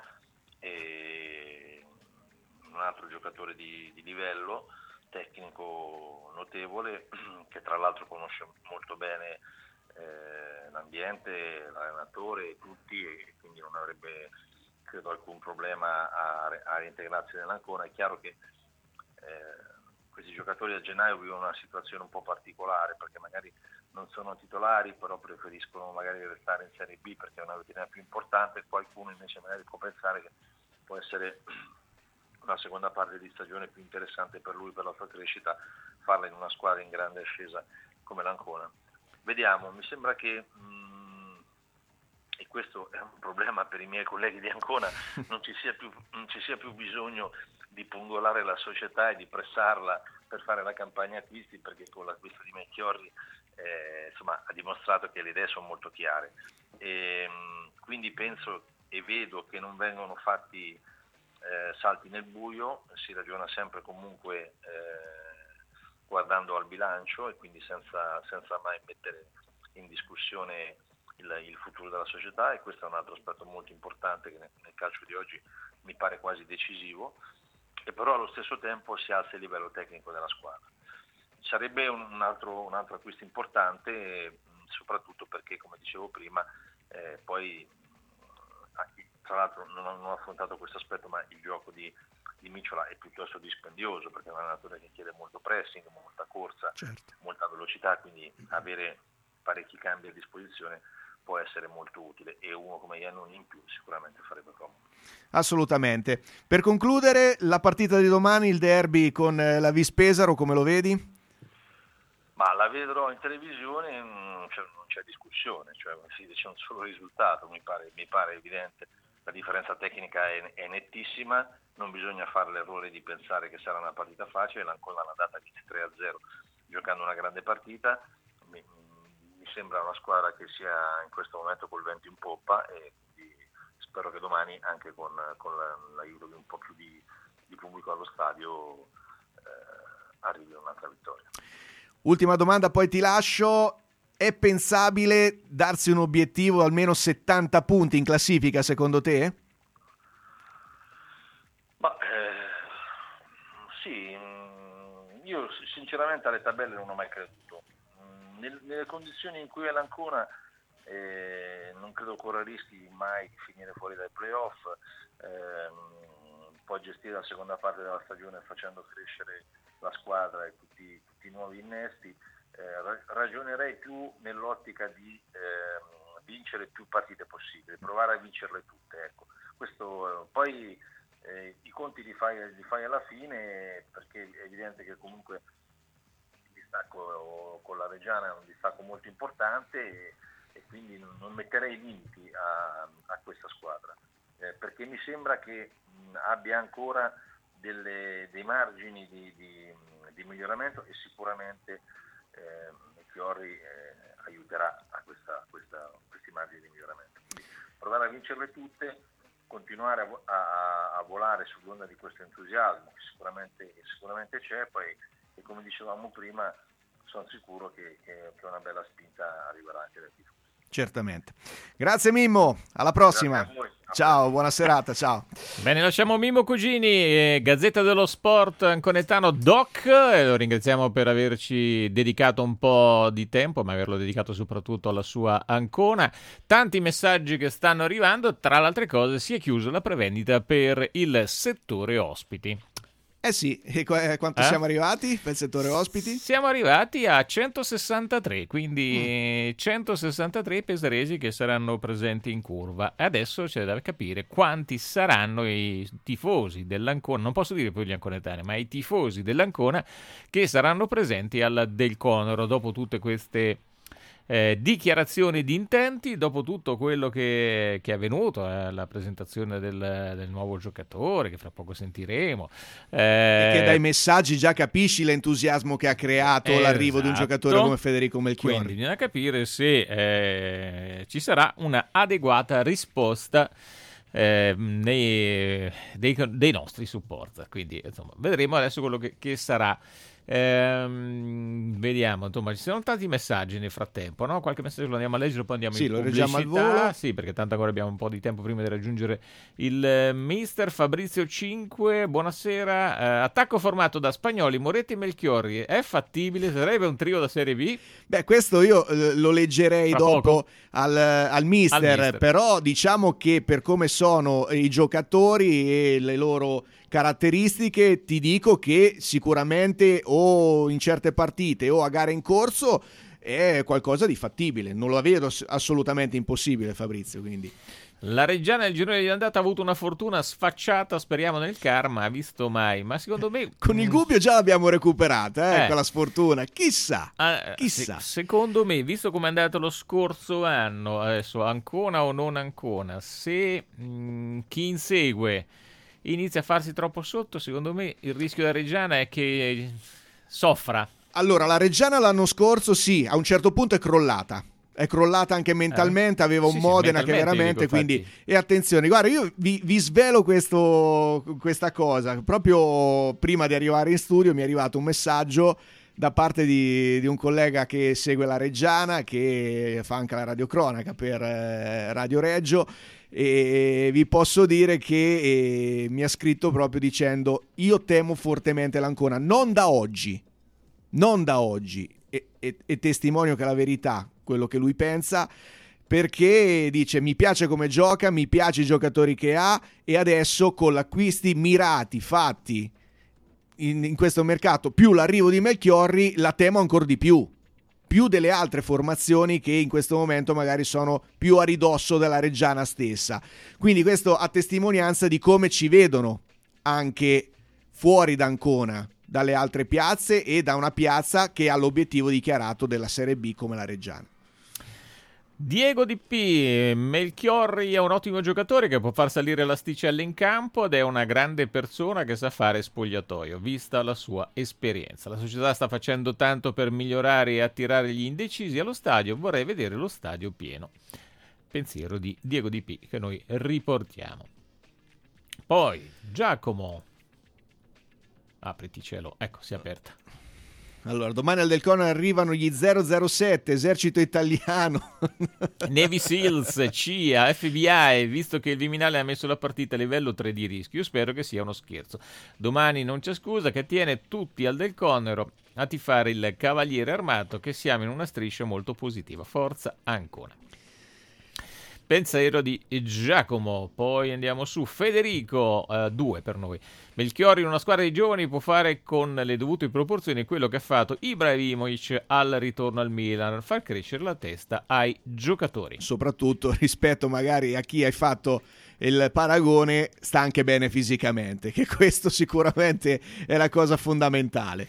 e un altro giocatore di, di livello tecnico notevole, che tra l'altro conosce molto bene eh, l'ambiente, l'allenatore, tutti, e quindi non avrebbe credo alcun problema a, a reintegrarsi nell'Ancona. È chiaro che eh, questi giocatori a gennaio vivono una situazione un po' particolare, perché magari non sono titolari, però preferiscono magari restare in Serie B perché è una routine più importante. Qualcuno invece magari può pensare che può essere una seconda parte di stagione più interessante per lui, per la sua crescita, farla in una squadra in grande ascesa come l'Ancona. Vediamo, mi sembra che mh, e questo è un problema per i miei colleghi di Ancona, non ci sia più, non ci sia più bisogno di pungolare la società e di pressarla per fare la campagna acquisti, perché con l'acquisto di Melchiorri eh, insomma, ha dimostrato che le idee sono molto chiare, e, mh, quindi penso e vedo che non vengono fatti eh, salti nel buio, si ragiona sempre comunque eh, guardando al bilancio e quindi senza, senza mai mettere in discussione il, il futuro della società, e questo è un altro aspetto molto importante che nel, nel calcio di oggi mi pare quasi decisivo, e però allo stesso tempo si alza il livello tecnico della squadra. Sarebbe un altro, un altro acquisto importante, soprattutto perché, come dicevo prima, eh, poi tra l'altro non ho, non ho affrontato questo aspetto, ma il gioco di, di Micciola è piuttosto dispendioso, perché è un allenatore che chiede molto pressing, molta corsa, certo. molta velocità, quindi avere parecchi cambi a disposizione può essere molto utile, e uno come Iannone in più sicuramente farebbe comodo. Assolutamente. Per concludere, la partita di domani, il derby con la Vis Pesaro, come lo vedi? Ma la vedrò in televisione, non c'è, non c'è discussione, cioè si dice un solo risultato, mi pare, mi pare evidente. La differenza tecnica è, è nettissima, non bisogna fare l'errore di pensare che sarà una partita facile. L'Ancona l'ha data tre a zero giocando una grande partita, mi, mi sembra una squadra che sia in questo momento col vento in poppa, e quindi spero che domani, anche con, con l'aiuto di un po' più di, di pubblico allo stadio, eh, arrivi un'altra vittoria. Ultima domanda, poi ti lascio. È pensabile darsi un obiettivo almeno settanta punti in classifica, secondo te? Ma eh, sì, io sinceramente alle tabelle non ho mai creduto. Nel, nelle condizioni in cui è l'Ancona, eh, non credo corra rischi mai di finire fuori dai playoff. Eh, può gestire la seconda parte della stagione facendo crescere la squadra e tutti, tutti i nuovi innesti. Eh, ragionerei più nell'ottica di eh, vincere più partite possibili, provare a vincerle tutte, ecco. Questo, eh, poi eh, i conti li fai, li fai alla fine, perché è evidente che comunque il distacco con la Reggiana è un distacco molto importante, e, e quindi non metterei limiti a, a questa squadra, eh, perché mi sembra che mh, abbia ancora delle, dei margini di, di, di miglioramento, e sicuramente Eh, Chiorri eh, aiuterà a, questa, questa, questi margini di miglioramento. Quindi provare a vincerle tutte, continuare a, a, a volare sull'onda di questo entusiasmo che sicuramente, che sicuramente c'è, poi, e come dicevamo prima, sono sicuro che, che, che una bella spinta arriverà anche dai tifosi. Certamente. Grazie Mimmo, alla prossima. Ciao, buona serata, ciao. Bene, lasciamo Mimmo Cugini, eh, Gazzetta dello Sport anconetano Doc, e lo ringraziamo per averci dedicato un po' di tempo, ma averlo dedicato soprattutto alla sua Ancona. Tanti messaggi che stanno arrivando, tra le altre cose si è chiusa la prevendita per il settore ospiti. Eh sì, e qu- quanto eh? siamo arrivati per il settore ospiti? Siamo arrivati a centosessantatré, quindi mm. centosessantatré pesaresi che saranno presenti in curva. Adesso c'è da capire quanti saranno i tifosi dell'Ancona, non posso dire poi gli anconetani, ma i tifosi dell'Ancona che saranno presenti al Del Conoro dopo tutte queste Eh, dichiarazioni di intenti, dopo tutto quello che, che è avvenuto, eh, la presentazione del, del nuovo giocatore che fra poco sentiremo, eh, e che dai messaggi già capisci l'entusiasmo che ha creato esatto. l'arrivo di un giocatore come Federico Melchiorri. Quindi bisogna capire se eh, ci sarà una adeguata risposta Eh, nei, dei, dei nostri supporter, quindi insomma vedremo adesso quello che, che sarà. Ehm, vediamo, insomma, ci sono tanti messaggi nel frattempo, no? Qualche messaggio lo andiamo a leggere, poi andiamo sì, in lo pubblicità. leggiamo al volo. Sì, perché tanto ancora abbiamo un po' di tempo prima di raggiungere il eh, mister Fabrizio cinque. Buonasera. Eh, attacco formato da Spagnoli, Moretti e Melchiorri è fattibile? Sarebbe un trio da Serie B? Beh, questo io eh, lo leggerei Fra dopo al, al, mister, al mister, però diciamo che per come sono i giocatori e le loro caratteristiche, ti dico che sicuramente o in certe partite o a gare in corso è qualcosa di fattibile, non lo vedo assolutamente impossibile, Fabrizio, quindi la Reggiana nel girone di andata ha avuto una fortuna sfacciata, speriamo nel karma, ha visto mai, ma secondo me con il Gubbio già l'abbiamo recuperata, eh, eh. quella sfortuna, chissà, ah, chissà. Se, secondo me, visto come è andato lo scorso anno, adesso Ancona o non Ancona, se mh, chi insegue inizia a farsi troppo sotto, secondo me il rischio della Reggiana è che soffra. Allora, la Reggiana l'anno scorso sì, a un certo punto è crollata. È crollata anche mentalmente, eh. aveva un sì, Modena sì, che veramente, dico, quindi, e attenzione, guarda, io vi, vi svelo questo, questa cosa, proprio prima di arrivare in studio mi è arrivato un messaggio da parte di, di un collega che segue la Reggiana, che fa anche la radiocronaca per eh, Radio Reggio, e vi posso dire che eh, mi ha scritto proprio dicendo: io temo fortemente l'Ancona, non da oggi, non da oggi, e, e, e testimonio che è la verità quello che lui pensa, perché dice: mi piace come gioca, mi piace i giocatori che ha, e adesso con gli acquisti mirati fatti in, in questo mercato, più l'arrivo di Melchiorri, la temo ancora di più, più delle altre formazioni che in questo momento magari sono più a ridosso della Reggiana stessa. Quindi questo a testimonianza di come ci vedono anche fuori da Ancona, dalle altre piazze e da una piazza che ha l'obiettivo dichiarato della Serie B come la Reggiana. Diego Di P. Melchiorri è un ottimo giocatore che può far salire l'asticella in campo ed è una grande persona che sa fare spogliatoio, vista la sua esperienza. La società sta facendo tanto per migliorare e attirare gli indecisi allo stadio. Vorrei vedere lo stadio pieno. Pensiero di Diego Di P. che noi riportiamo. Poi Giacomo. Apriti cielo. Ecco, si è aperta. Allora, domani al Del Cono arrivano gli zero zero sette, esercito italiano. Navy Seals, C I A, F B I, visto che il Viminale ha messo la partita a livello tre di rischio, io spero che sia uno scherzo. Domani non c'è scusa, che tiene tutti al Del Conero a tifare il Cavaliere Armato, che siamo in una striscia molto positiva. Forza Ancona. Pensiero di Giacomo. Poi andiamo su Federico, uh, due per noi. Melchiorri in una squadra di giovani può fare con le dovute proporzioni quello che ha fatto Ibrahimovic al ritorno al Milan, far crescere la testa ai giocatori. Soprattutto rispetto magari a chi hai fatto il paragone, sta anche bene fisicamente, che questo sicuramente è la cosa fondamentale.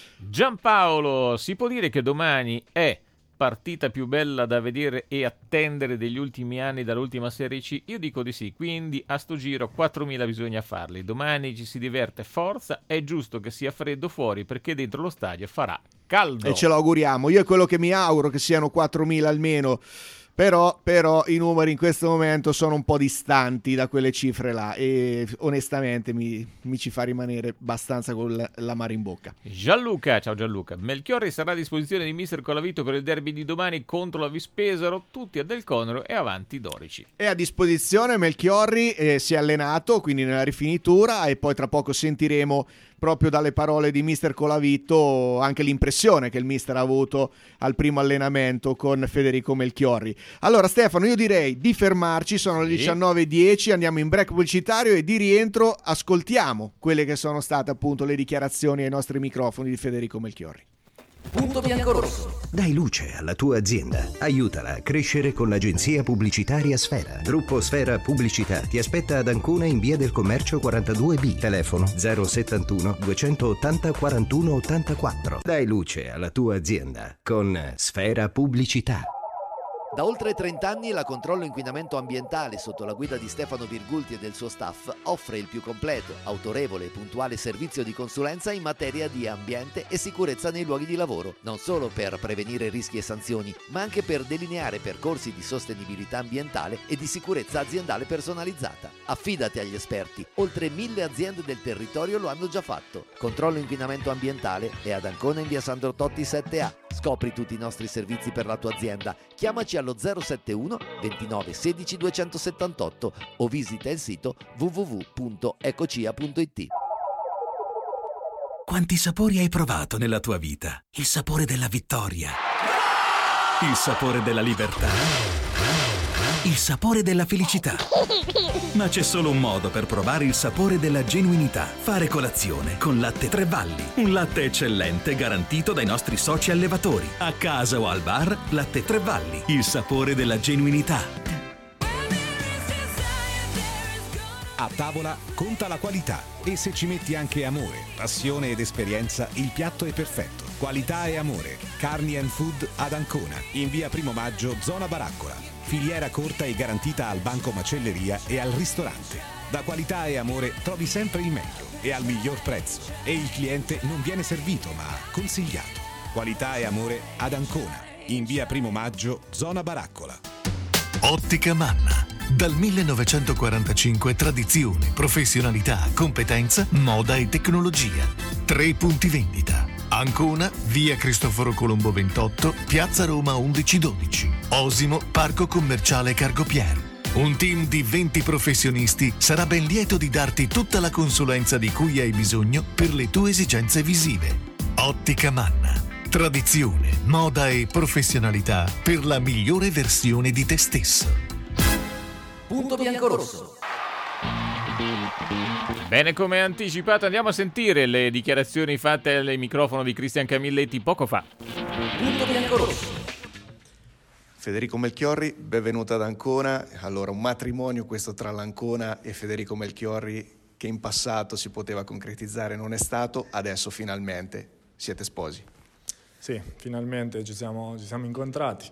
Giampaolo, si può dire che domani è partita più bella da vedere e attendere degli ultimi anni dall'ultima Serie C? Io dico di sì, quindi a sto giro quattromila bisogna farli. Domani ci si diverte, forza, è giusto che sia freddo fuori perché dentro lo stadio farà caldo. E ce lo auguriamo, io è quello che mi auguro, che siano quattromila almeno. Però, però i numeri in questo momento sono un po' distanti da quelle cifre là e onestamente mi, mi ci fa rimanere abbastanza con l'amaro in bocca. Gianluca, ciao Gianluca. Melchiorri sarà a disposizione di mister Colavito per il derby di domani contro la Vispesaro, tutti a Del Conero e avanti Dorici. È a disposizione Melchiorri, eh, si è allenato quindi nella rifinitura e poi tra poco sentiremo proprio dalle parole di mister Colavito anche l'impressione che il mister ha avuto al primo allenamento con Federico Melchiorri. Allora Stefano, io direi di fermarci, sono le diciannove e dieci, andiamo in break pubblicitario e di rientro ascoltiamo quelle che sono state appunto le dichiarazioni ai nostri microfoni di Federico Melchiorri. Punto biancorosso. Dai luce alla tua azienda. Aiutala a crescere con l'agenzia pubblicitaria Sfera. Gruppo Sfera Pubblicità ti aspetta ad Ancona in via del Commercio quarantadue B. Telefono zero settantuno duecentottanta quarantuno ottantaquattro. Dai luce alla tua azienda con Sfera Pubblicità. Da oltre trenta anni la Controllo Inquinamento Ambientale, sotto la guida di Stefano Virgulti e del suo staff, offre il più completo, autorevole e puntuale servizio di consulenza in materia di ambiente e sicurezza nei luoghi di lavoro, non solo per prevenire rischi e sanzioni, ma anche per delineare percorsi di sostenibilità ambientale e di sicurezza aziendale personalizzata. Affidati agli esperti, oltre mille aziende del territorio lo hanno già fatto. Controllo Inquinamento Ambientale è ad Ancona in via Sandro Totti sette A. Scopri tutti i nostri servizi per la tua azienda. Chiamaci allo zero settantuno ventinove sedici duecentosettantotto o visita il sito w w w punto ecocia punto i t. Quanti sapori hai provato nella tua vita? Il sapore della vittoria, il sapore della libertà, il sapore della felicità. Ma c'è solo un modo per provare il sapore della genuinità. Fare colazione con Latte Tre Valli. Un latte eccellente garantito dai nostri soci allevatori. A casa o al bar, Latte Tre Valli. Il sapore della genuinità. A tavola conta la qualità e se ci metti anche amore, passione ed esperienza, il piatto è perfetto. Qualità e amore. Carni and Food ad Ancona, in via Primo Maggio, zona Baraccola. Filiera corta e garantita al banco macelleria e al ristorante. Da Qualità e Amore trovi sempre il meglio e al miglior prezzo. E il cliente non viene servito ma consigliato. Qualità e Amore ad Ancona, in via Primo Maggio, zona Baraccola. Ottica Manna. Dal millenovecentoquarantacinque tradizione, professionalità, competenza, moda e tecnologia. Tre punti vendita. Ancona, via Cristoforo Colombo ventotto, piazza Roma undici dodici. Osimo, Parco Commerciale Cargopier. Un team di venti professionisti sarà ben lieto di darti tutta la consulenza di cui hai bisogno per le tue esigenze visive. Ottica Manna. Tradizione, moda e professionalità per la migliore versione di te stesso. Punto biancorosso. Bene, come anticipato andiamo a sentire le dichiarazioni fatte al microfono di Cristian Camilletti poco fa. Punto biancorosso. Federico Melchiorri, benvenuto ad Ancona. Allora, un matrimonio questo tra l'Ancona e Federico Melchiorri che in passato si poteva concretizzare, non è stato, adesso finalmente siete sposi. Sì, finalmente ci siamo, ci siamo incontrati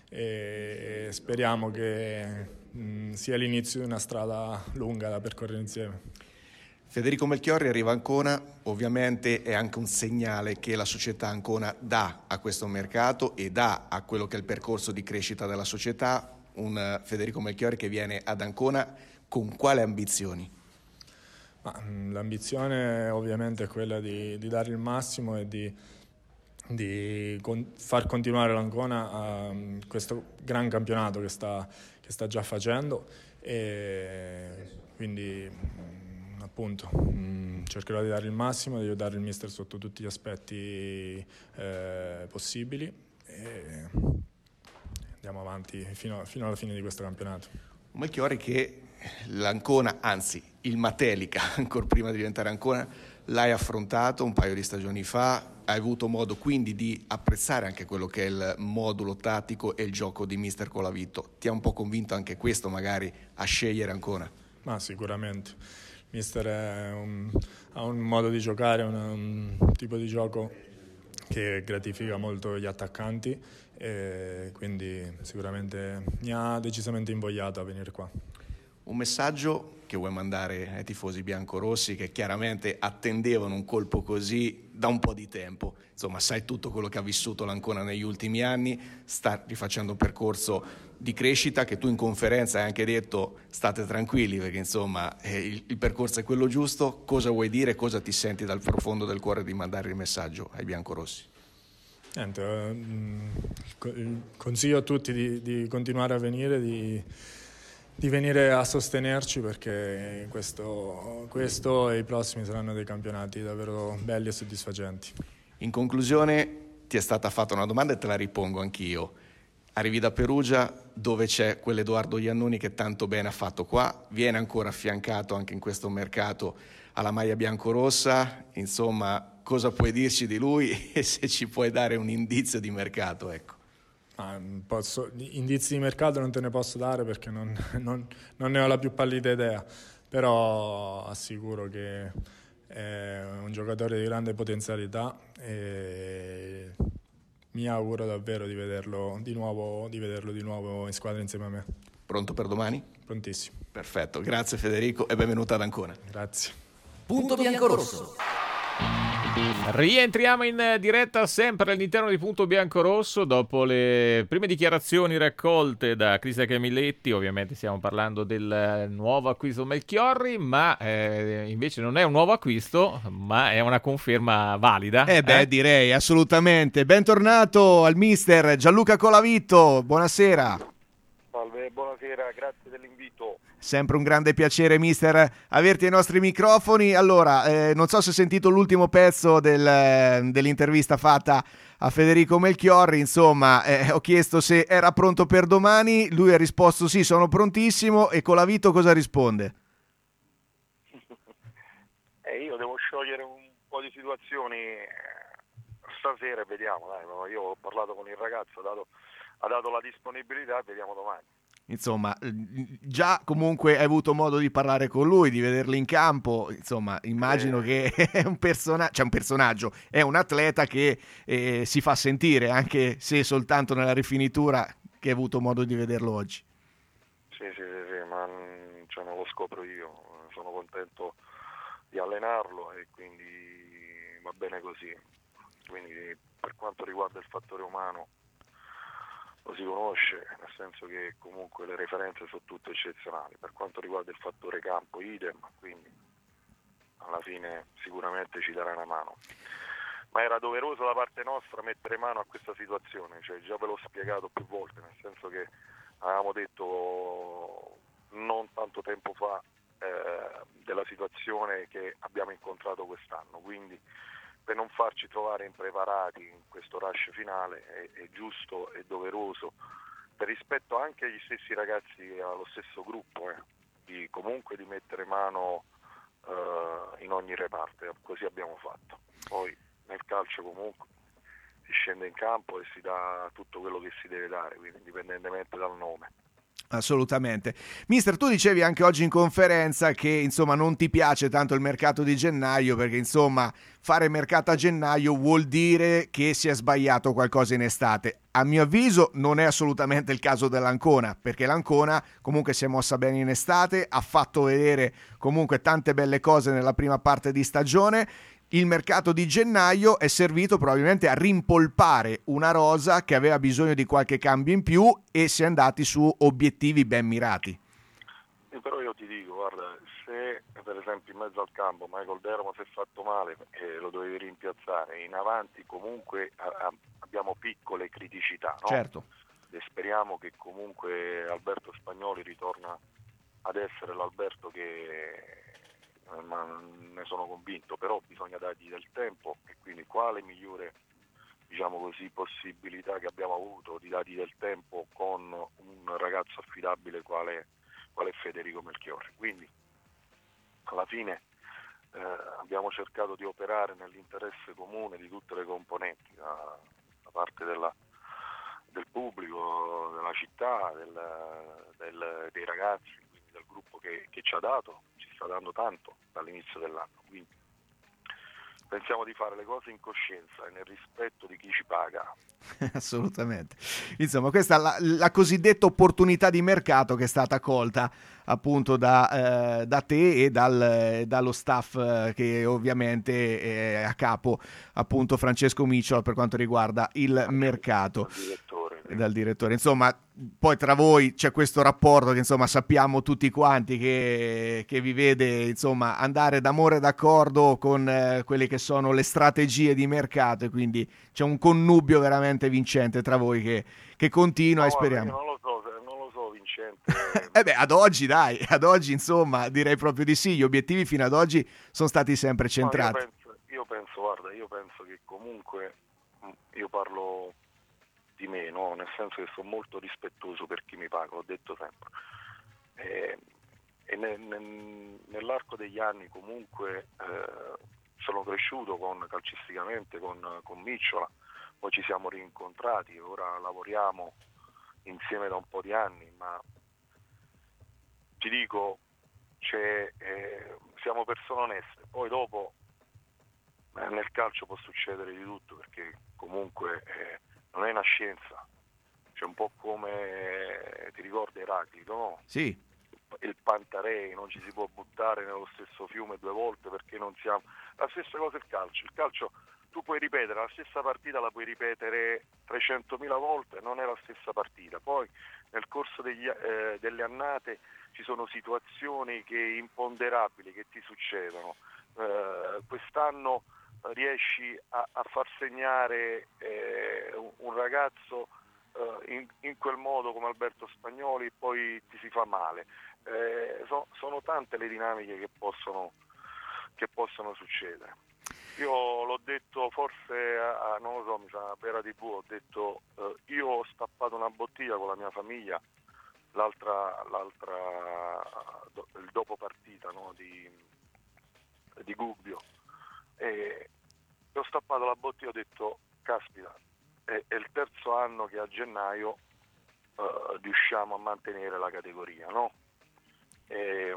e speriamo che mh, sia l'inizio di una strada lunga da percorrere insieme. Federico Melchiorri arriva a Ancona, ovviamente è anche un segnale che la società Ancona dà a questo mercato e dà a quello che è il percorso di crescita della società. Un Federico Melchiorri che viene ad Ancona con quale ambizioni? Ma, l'ambizione ovviamente è quella di, di dare il massimo e di, di con, far continuare l'Ancona a questo gran campionato che sta, che sta già facendo e quindi appunto mh, cercherò di dare il massimo, di aiutare il mister sotto tutti gli aspetti eh, possibili e andiamo avanti fino, fino alla fine di questo campionato. Un Melchiorri che l'Ancona, anzi il Matelica, ancora prima di diventare Ancona, l'hai affrontato un paio di stagioni fa, hai avuto modo quindi di apprezzare anche quello che è il modulo tattico e il gioco di mister Colavito. Ti ha un po' convinto anche questo magari a scegliere Ancona? Ma sicuramente. Mister è un, ha un modo di giocare, una, un tipo di gioco che gratifica molto gli attaccanti e quindi sicuramente mi ha decisamente invogliato a venire qua. Un messaggio che vuoi mandare ai tifosi biancorossi che chiaramente attendevano un colpo così da un po' di tempo? Insomma, sai tutto quello che ha vissuto l'Ancona negli ultimi anni, sta rifacendo un percorso di crescita che tu in conferenza hai anche detto state tranquilli perché insomma eh, il, il percorso è quello giusto. Cosa vuoi dire, cosa ti senti dal profondo del cuore di mandare il messaggio ai biancorossi? Niente, eh, consiglio a tutti di, di continuare a venire, di, di venire a sostenerci perché questo, questo e i prossimi saranno dei campionati davvero belli e soddisfacenti. In conclusione ti è stata fatta una domanda e te la ripongo anch'io. Arrivi da Perugia dove c'è quell'Edoardo Iannoni che tanto bene ha fatto qua, viene ancora affiancato anche in questo mercato alla maglia biancorossa, insomma cosa puoi dirci di lui e se ci puoi dare un indizio di mercato, ecco. Ah, posso, indizi di mercato non te ne posso dare perché non, non, non ne ho la più pallida idea, però assicuro che è un giocatore di grande potenzialità e mi auguro davvero di vederlo di nuovo, di vederlo di nuovo in squadra insieme a me. Pronto per domani? Prontissimo. Perfetto, grazie Federico e benvenuto ad Ancona. Grazie. Punto biancorosso. Rientriamo in diretta sempre all'interno di Punto Biancorosso dopo le prime dichiarazioni raccolte da Cristian Camilletti. Ovviamente stiamo parlando del nuovo acquisto Melchiorri, ma eh, invece non è un nuovo acquisto, ma è una conferma valida. Eh beh, eh? direi assolutamente. Bentornato al mister Gianluca Colavito, buonasera. Salve, buonasera, grazie dell'invito. Sempre un grande piacere, mister, averti ai nostri microfoni. Allora, eh, non so se hai sentito l'ultimo pezzo del, dell'intervista fatta a Federico Melchiorri. Insomma, eh, ho chiesto se era pronto per domani. Lui ha risposto sì, sono prontissimo. E Colavito cosa risponde? Eh, io devo sciogliere un po' di situazioni stasera e vediamo. Dai, io ho parlato con il ragazzo, ha dato, ha dato la disponibilità, vediamo domani. Insomma, già comunque hai avuto modo di parlare con lui, di vederlo in campo, insomma, immagino eh. che è un personaggio, cioè un personaggio, è un atleta che eh, si fa sentire, anche se soltanto nella rifinitura che hai avuto modo di vederlo oggi. Sì, sì, sì, sì ma cioè, non lo scopro io, sono contento di allenarlo e quindi va bene così. Quindi per quanto riguarda il fattore umano, lo si conosce, nel senso che comunque le referenze sono tutte eccezionali. Per quanto riguarda il fattore campo, idem, quindi alla fine sicuramente ci darà una mano. ma era doveroso da parte nostra mettere mano a questa situazione, cioè già ve l'ho spiegato più volte, nel senso che avevamo detto non tanto tempo fa eh, della situazione che abbiamo incontrato quest'anno, quindi per non farci trovare impreparati in questo rush finale è, è giusto e doveroso, per rispetto anche agli stessi ragazzi, allo stesso gruppo, eh, di, comunque di mettere mano eh, in ogni reparto, e così abbiamo fatto. Poi nel calcio comunque si scende in campo e si dà tutto quello che si deve dare, quindi indipendentemente dal nome. Assolutamente. Mister, tu dicevi anche oggi in conferenza che insomma non ti piace tanto il mercato di gennaio, perché insomma fare mercato a gennaio vuol dire che si è sbagliato qualcosa in estate. A mio avviso non è assolutamente il caso dell'Ancona, perché l'Ancona comunque si è mossa bene in estate, ha fatto vedere comunque tante belle cose nella prima parte di stagione. Il mercato di gennaio è servito probabilmente a rimpolpare una rosa che aveva bisogno di qualche cambio in più, e si è andati su obiettivi ben mirati. Però io ti dico, guarda, se per esempio in mezzo al campo Michael Dermo si è fatto male e lo dovevi rimpiazzare, in avanti comunque a, a, abbiamo piccole criticità, no? Certo. E speriamo che comunque Alberto Spagnoli ritorna ad essere l'Alberto che... ma ne sono convinto, però bisogna dargli del tempo, e quindi quale migliore, diciamo così, possibilità che abbiamo avuto di dargli del tempo con un ragazzo affidabile quale, quale è Federico Melchiorri. Quindi alla fine eh, abbiamo cercato di operare nell'interesse comune di tutte le componenti, da, da parte della, del pubblico, della città, del, del, dei ragazzi, quindi del gruppo che, che ci ha dato, ci sta dando tanto dall'inizio dell'anno, quindi pensiamo di fare le cose in coscienza e nel rispetto di chi ci paga. Assolutamente. Insomma, questa è la, la cosiddetta opportunità di mercato che è stata colta appunto da, eh, da te e dal, dallo staff eh, che ovviamente è a capo appunto Francesco Micciola per quanto riguarda il mercato. Dal direttore. Dal direttore. Insomma, poi tra voi c'è questo rapporto che insomma sappiamo tutti quanti che, che vi vede insomma andare d'amore e d'accordo con eh, quelle che sono le strategie di mercato, e quindi c'è un connubio veramente vincente tra voi che, che continua, No, e speriamo. Io non lo so, non lo so vincente. Eh beh, ad oggi dai, ad oggi insomma direi proprio di sì, gli obiettivi fino ad oggi sono stati sempre centrati. No, io, penso, io penso, guarda, io penso che comunque, io parlo di me, no? Nel senso che sono molto rispettoso per chi mi paga, l'ho detto sempre. E, e nel, nel, nell'arco degli anni comunque eh, sono cresciuto con, calcisticamente con, con Micciola, poi ci siamo rincontrati, ora lavoriamo insieme da un po' di anni, ma ti dico, c'è, eh, siamo persone oneste, poi dopo eh, nel calcio può succedere di tutto, perché comunque eh, non è una scienza, c'è un po' come, ti ricordi Eraclito, no? Sì. Il Pantarei, non ci si può buttare nello stesso fiume due volte perché non siamo... La stessa cosa il calcio, il calcio tu puoi ripetere la stessa partita, la puoi ripetere trecentomila volte, non è la stessa partita, poi nel corso degli, eh, delle annate ci sono situazioni che imponderabili che ti succedono, eh, quest'anno riesci a, a far segnare eh, un, un ragazzo eh, in, in quel modo come Alberto Spagnoli, poi ti si fa male. Eh, so, sono tante le dinamiche che possono, che possono succedere. Io l'ho detto forse a, a non lo so, mi sa Vera tivù, ho detto eh, io ho stappato una bottiglia con la mia famiglia l'altra, l'altra il dopo partita, no, di, di Gubbio, e ho stappato la bottiglia e ho detto caspita, è, è il terzo anno che a gennaio eh, riusciamo a mantenere la categoria, no? E,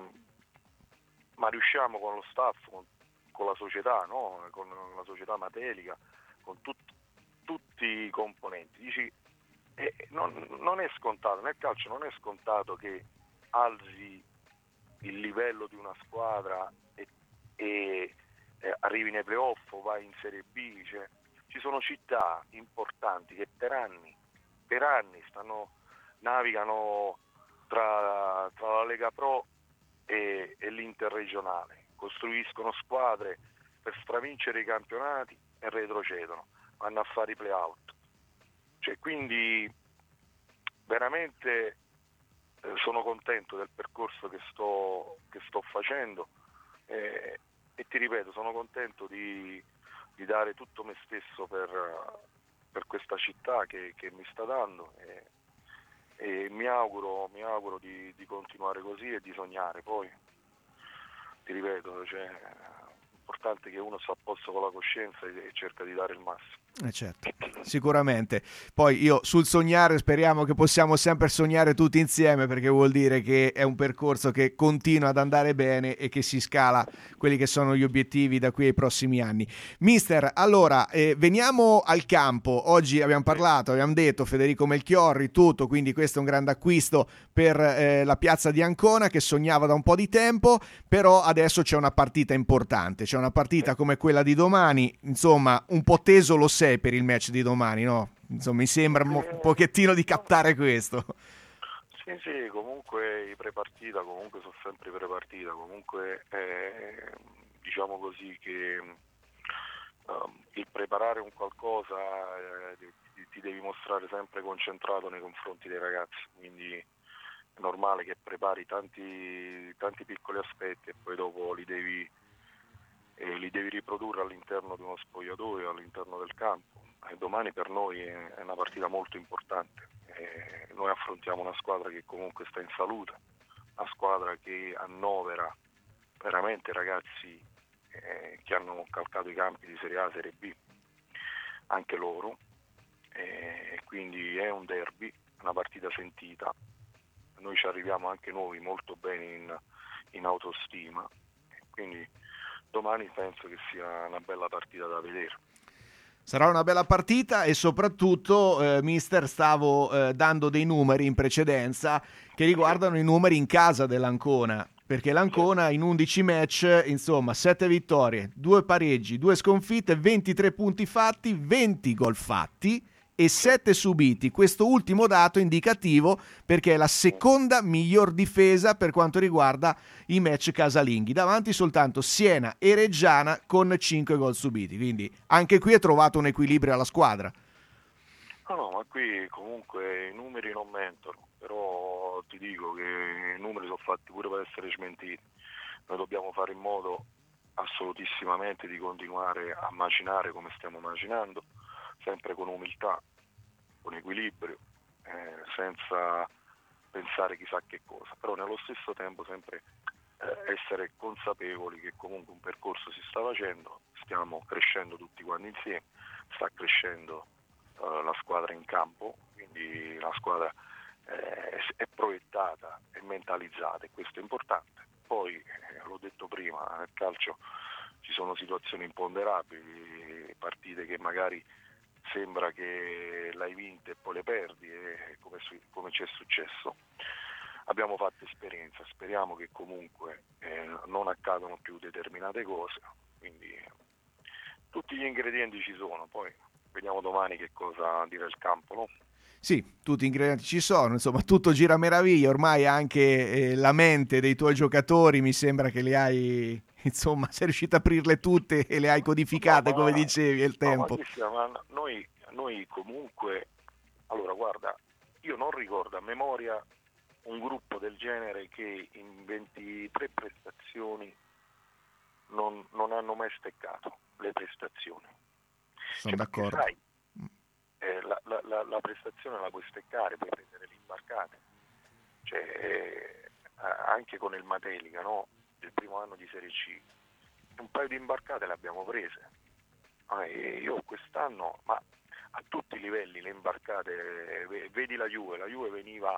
ma riusciamo con lo staff, con, con la società, no? Con la società Matelica, con tut, tutti i componenti. Dici, eh, non, non è scontato, nel calcio non è scontato che alzi il livello di una squadra e, e eh, arrivi nei playoff o vai in Serie B, cioè, ci sono città importanti che per anni, per anni stanno, navigano tra, tra la Lega Pro e, e l'Interregionale, costruiscono squadre per stravincere i campionati e retrocedono, vanno a fare i play-out. Cioè, quindi veramente eh, sono contento del percorso che sto, che sto facendo eh, e ti ripeto, sono contento di, di dare tutto me stesso per, per questa città che, che mi sta dando e, e mi auguro, mi auguro di, di continuare così e di sognare. Poi ti ripeto, cioè, è importante che uno sta a posto con la coscienza e, e cerca di dare il massimo. Eh certo, sicuramente. Poi io sul sognare speriamo che possiamo sempre sognare tutti insieme, perché vuol dire che è un percorso che continua ad andare bene e che si scala quelli che sono gli obiettivi da qui ai prossimi anni. Mister, allora eh, veniamo al campo. Oggi abbiamo parlato, abbiamo detto Federico Melchiorri, tutto, quindi questo è un grande acquisto per eh, la piazza di Ancona che sognava da un po' di tempo, però adesso c'è una partita importante, c'è una partita come quella di domani, insomma un po' teso lo sei per il match di domani, no? Insomma, mi sembra mo- un pochettino di captare questo. Sì, sì, comunque i pre-partita, comunque sono sempre pre-partita, comunque eh, diciamo così che um, il preparare un qualcosa eh, ti, ti devi mostrare sempre concentrato nei confronti dei ragazzi, quindi è normale che prepari tanti, tanti piccoli aspetti e poi dopo li devi e li devi riprodurre all'interno di uno spogliatoio, all'interno del campo. E domani per noi è una partita molto importante. E noi affrontiamo una squadra che comunque sta in salute, una squadra che annovera veramente ragazzi eh, che hanno calcato i campi di Serie A, Serie B, anche loro, e quindi è un derby, una partita sentita. Noi ci arriviamo anche noi molto bene in, in autostima, quindi domani penso che sia una bella partita da vedere. Sarà una bella partita e soprattutto, eh, mister, stavo eh, dando dei numeri in precedenza che riguardano i numeri in casa dell'Ancona, perché l'Ancona in undici match, insomma, sette vittorie, due pareggi, due sconfitte, ventitré punti fatti, venti gol fatti e sette subiti. Questo ultimo dato indicativo perché è la seconda miglior difesa per quanto riguarda i match casalinghi, davanti soltanto Siena e Reggiana con cinque gol subiti, quindi anche qui è trovato un equilibrio alla squadra. No, no, ma qui comunque i numeri non mentono, però ti dico che i numeri sono fatti pure per essere smentiti. Noi dobbiamo fare in modo assolutissimamente di continuare a macinare come stiamo macinando, sempre con umiltà, con equilibrio, eh, senza pensare chissà che cosa, però nello stesso tempo sempre eh, essere consapevoli che comunque un percorso si sta facendo, stiamo crescendo tutti quanti insieme, sta crescendo eh, la squadra in campo, quindi la squadra eh, è proiettata, è mentalizzata e questo è importante. Poi, eh, l'ho detto prima, nel calcio ci sono situazioni imponderabili, partite che magari sembra che l'hai vinte e poi le perdi, e come, come ci è successo. Abbiamo fatto esperienza, speriamo che comunque eh, non accadano più determinate cose, quindi tutti gli ingredienti ci sono, poi vediamo domani che cosa dirà il campo, no? Sì, tutti gli ingredienti ci sono, insomma tutto gira a meraviglia, ormai anche eh, la mente dei tuoi giocatori mi sembra che le hai, insomma, sei riuscito a aprirle tutte e le hai codificate, no, ma, come dicevi, è il tempo. No, ma noi, noi comunque, allora guarda, io non ricordo a memoria un gruppo del genere che in ventitré prestazioni non, non hanno mai steccato le prestazioni. Sono cioè, d'accordo. Sai, eh, la, la, la, la prestazione la puoi steccare, puoi prendere le imbarcate, cioè, eh, anche con il Matelica, no? Del primo anno di Serie C, un paio di imbarcate le abbiamo prese. Eh, io quest'anno, ma a tutti i livelli le imbarcate, vedi la Juve, la Juve veniva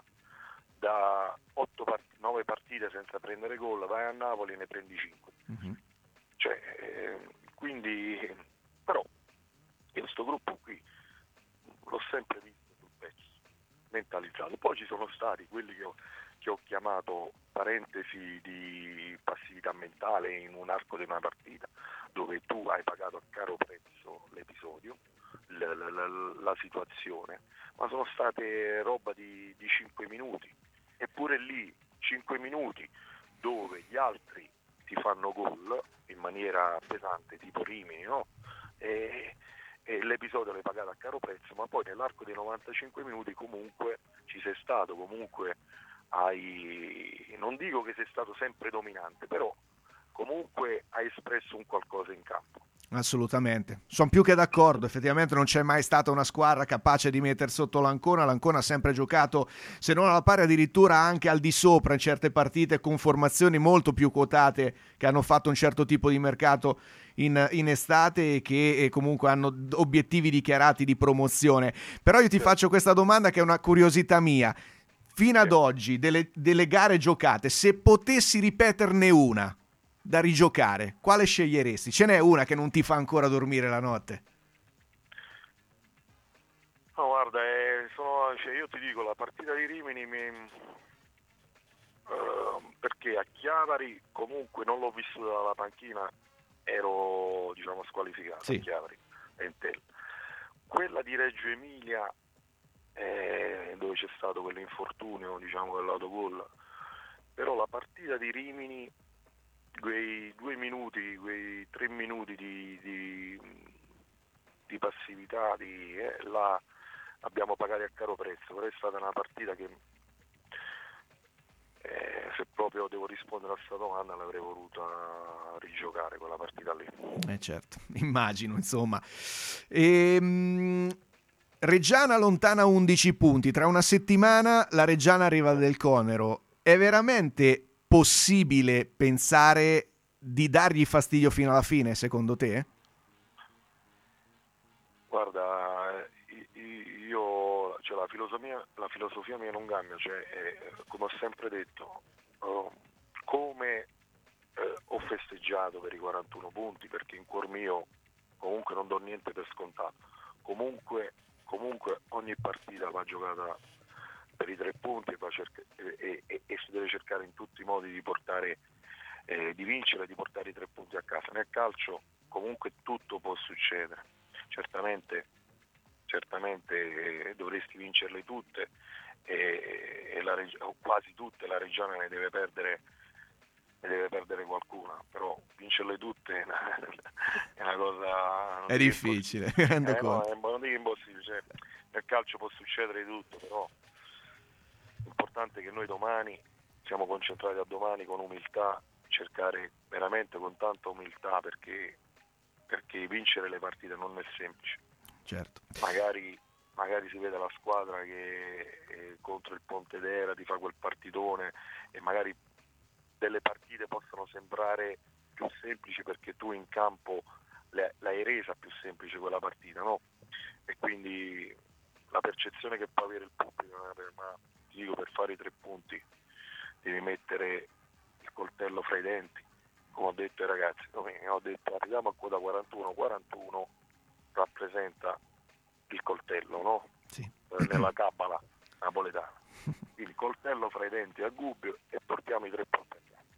da otto part- nove partite senza prendere gol, vai a Napoli e ne prendi cinque. Mm-hmm. Cioè, eh, quindi, però io sto gruppo qui l'ho sempre visto sul pezzo, mentalizzato. Poi ci sono stati quelli che ho, che ho chiamato parentesi di passività mentale in un arco di una partita, dove tu hai pagato a caro prezzo l'episodio, la, la, la, la situazione, ma sono state roba di, di cinque minuti, eppure lì cinque minuti dove gli altri ti fanno gol in maniera pesante, tipo Rimini, no? E, e l'episodio l'hai pagato a caro prezzo, ma poi nell'arco dei novantacinque minuti comunque ci sei stato, comunque hai, non dico che sei stato sempre dominante, però comunque hai espresso un qualcosa in campo. Assolutamente, sono più che d'accordo. Effettivamente non c'è mai stata una squadra capace di mettere sotto l'Ancona. L'Ancona ha sempre giocato, se non alla pari, addirittura anche al di sopra in certe partite, con formazioni molto più quotate che hanno fatto un certo tipo di mercato in, in estate e che e comunque hanno obiettivi dichiarati di promozione. Però io ti faccio questa domanda che è una curiosità mia. Fino ad oggi, delle, delle gare giocate, se potessi ripeterne una da rigiocare, quale sceglieresti? Ce n'è una che non ti fa ancora dormire la notte? No, guarda, eh, sono, cioè io ti dico, la partita di Rimini mi, uh, perché a Chiavari comunque non l'ho visto dalla panchina, ero diciamo squalificato, sì. A Chiavari e Entella. Quella di Reggio Emilia, eh, dove c'è stato quell'infortunio, diciamo, dell'autogol, però la partita di Rimini, quei due minuti, quei tre minuti di, di, di passività, di, eh, la abbiamo pagato a caro prezzo, però è stata una partita che eh, se proprio devo rispondere a questa domanda l'avrei voluta rigiocare quella partita lì. Eh certo, immagino, insomma. Ehm, Reggiana lontana undici punti, tra una settimana la Reggiana arriva del Conero. È veramente possibile pensare di dargli fastidio fino alla fine, secondo te? Guarda, io, cioè la filosofia, la filosofia mia non cambia, cioè è, come ho sempre detto, uh, come uh, ho festeggiato per i quarantuno punti, perché in cuor mio comunque non do niente per scontato, comunque, comunque ogni partita va giocata per i tre punti e, va cerca- e, e, e si deve cercare in tutti i modi di portare eh, di vincere e di portare i tre punti a casa. Nel calcio comunque tutto può succedere, certamente certamente eh, dovresti vincerle tutte e, e la reg- o quasi tutte, la Reggiana ne deve perdere ne deve perdere qualcuna, però vincerle tutte è una, è una cosa è difficile, mi rendo eh, conto. no, non dico impossibile, cioè, nel calcio può succedere di tutto, però l'importante è che noi domani siamo concentrati a domani con umiltà, cercare veramente con tanta umiltà, perché, perché vincere le partite non è semplice. Certo. Magari, magari si vede la squadra che eh, contro il Pontedera ti fa quel partitone e magari delle partite possono sembrare più semplici perché tu in campo le, l'hai resa più semplice quella partita, no? E quindi la percezione che può avere il pubblico, ma ti dico, per fare i tre punti devi mettere il coltello fra i denti, come ho detto ai ragazzi. Ho detto arriviamo a quota quarantuno, quarantuno rappresenta il coltello, no? Sì. Nella cabala napoletana, il coltello fra i denti a Gubbio e portiamo i tre punti.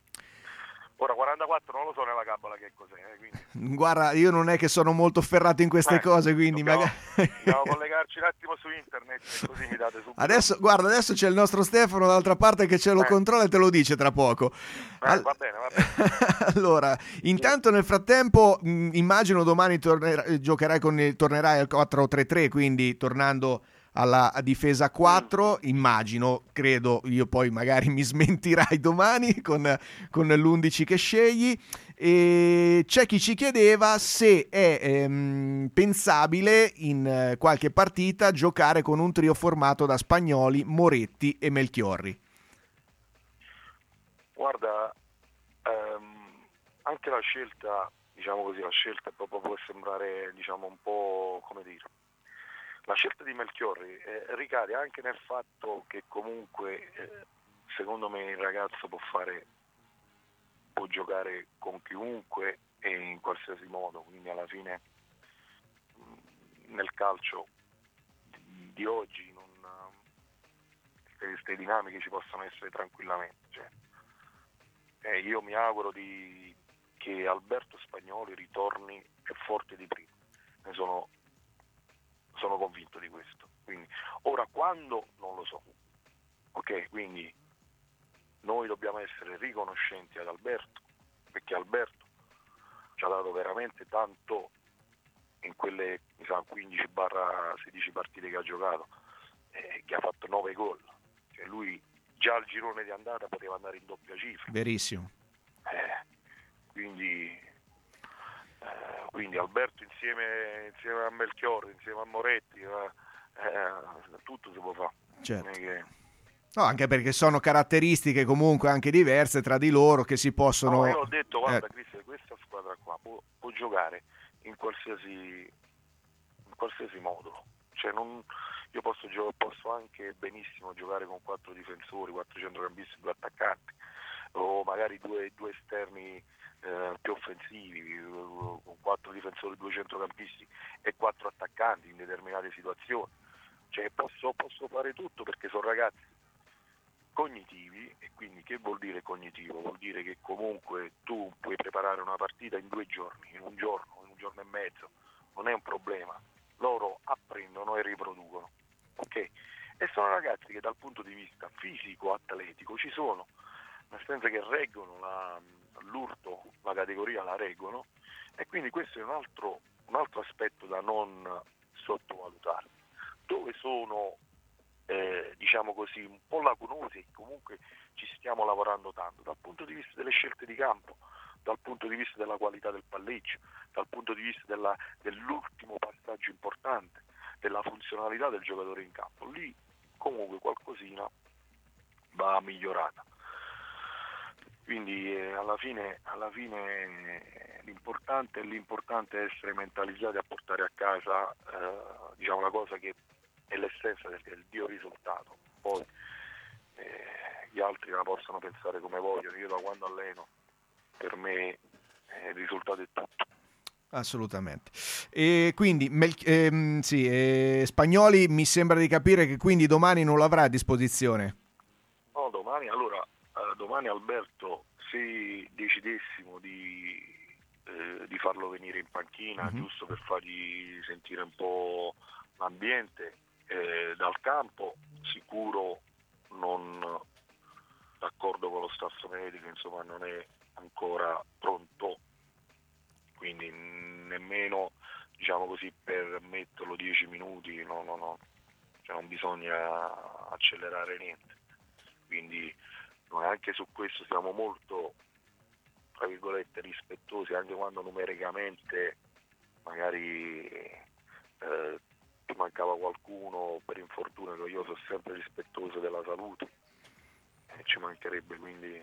Ora quarantaquattro non lo so nella cabala che cos'è, eh, quindi. Guarda, io non è che sono molto ferrato in queste eh, cose, quindi dobbiamo, magari dobbiamo collegarci un attimo su internet e così mi date subito. Adesso, guarda, adesso c'è il nostro Stefano dall'altra parte che ce lo eh. controlla e te lo dice tra poco. Eh, All... va bene, va bene. Allora, intanto nel frattempo mh, immagino domani torner- giocherai con il, tornerai al quattro tre tre, quindi tornando alla difesa quattro, immagino, credo, io poi magari mi smentirai domani con, con l'undici che scegli. E c'è chi ci chiedeva se è ehm, pensabile in qualche partita giocare con un trio formato da Spagnoli, Moretti e Melchiorri. Guarda, ehm, anche la scelta, diciamo così, la scelta proprio può sembrare, diciamo, un po', come dire, la scelta di Melchiorri eh, ricade anche nel fatto che comunque eh, secondo me il ragazzo può fare, può giocare con chiunque e in qualsiasi modo, quindi alla fine mh, nel calcio di, di oggi non, queste dinamiche ci possono essere tranquillamente. Cioè, eh, io mi auguro di, che Alberto Spagnoli ritorni più forte di prima, ne sono sono convinto di questo. Quindi, ora quando non lo so, ok? Quindi noi dobbiamo essere riconoscenti ad Alberto perché Alberto ci ha dato veramente tanto in quelle mi sa quindici sedici partite che ha giocato, eh, che ha fatto nove gol, cioè lui già al girone di andata poteva andare in doppia cifra. Verissimo. Eh, quindi, eh, quindi Alberto insieme, insieme a Melchiorri, insieme a Moretti, eh, eh, tutto si può fare. Certo. Non è che... No, anche perché sono caratteristiche comunque anche diverse tra di loro che si possono... No, io ho detto, guarda eh. Cristian, questa squadra qua può, può giocare in qualsiasi, in qualsiasi modulo. Cioè non, io posso, gio- posso anche benissimo giocare con quattro difensori, quattro centrocampisti, due attaccanti, o magari due, due esterni eh, più offensivi, con quattro difensori, due centrocampisti e quattro attaccanti in determinate situazioni. Cioè posso, posso fare tutto perché sono ragazzi cognitivi. E quindi che vuol dire cognitivo? Vuol dire che comunque tu puoi preparare una partita in due giorni, in un giorno, in un giorno e mezzo, non è un problema, loro apprendono e riproducono, ok? E sono ragazzi che dal punto di vista fisico, atletico ci sono, nel senso che reggono la, l'urto, la categoria la reggono, e quindi questo è un altro, un altro aspetto da non sottovalutare. Dove sono Eh, diciamo così un po' lacunosi, comunque ci stiamo lavorando tanto dal punto di vista delle scelte di campo, dal punto di vista della qualità del palleggio, dal punto di vista della, dell'ultimo passaggio importante, della funzionalità del giocatore in campo. Lì comunque qualcosina va migliorata, quindi eh, alla fine, alla fine eh, l'importante, l'importante è essere mentalizzati a portare a casa eh, diciamo la cosa che è l'essenza del, del Dio risultato. Poi eh, gli altri la possono pensare come vogliono, io da quando alleno per me eh, il risultato è tutto. Assolutamente. E quindi Mel- ehm, sì, eh, Spagnoli mi sembra di capire che quindi domani non lo avrà a disposizione. No, domani allora eh, domani Alberto, se decidessimo di, eh, di farlo venire in panchina, mm-hmm. giusto per fargli sentire un po' l'ambiente eh, dal campo, sicuro non d'accordo con lo staff medico, insomma non è ancora pronto, quindi nemmeno diciamo così per metterlo dieci minuti, no no no, cioè non bisogna accelerare niente, quindi noi anche su questo siamo molto tra virgolette rispettosi, anche quando numericamente magari eh, mancava qualcuno per infortunio, che io sono sempre rispettoso della salute e ci mancherebbe, quindi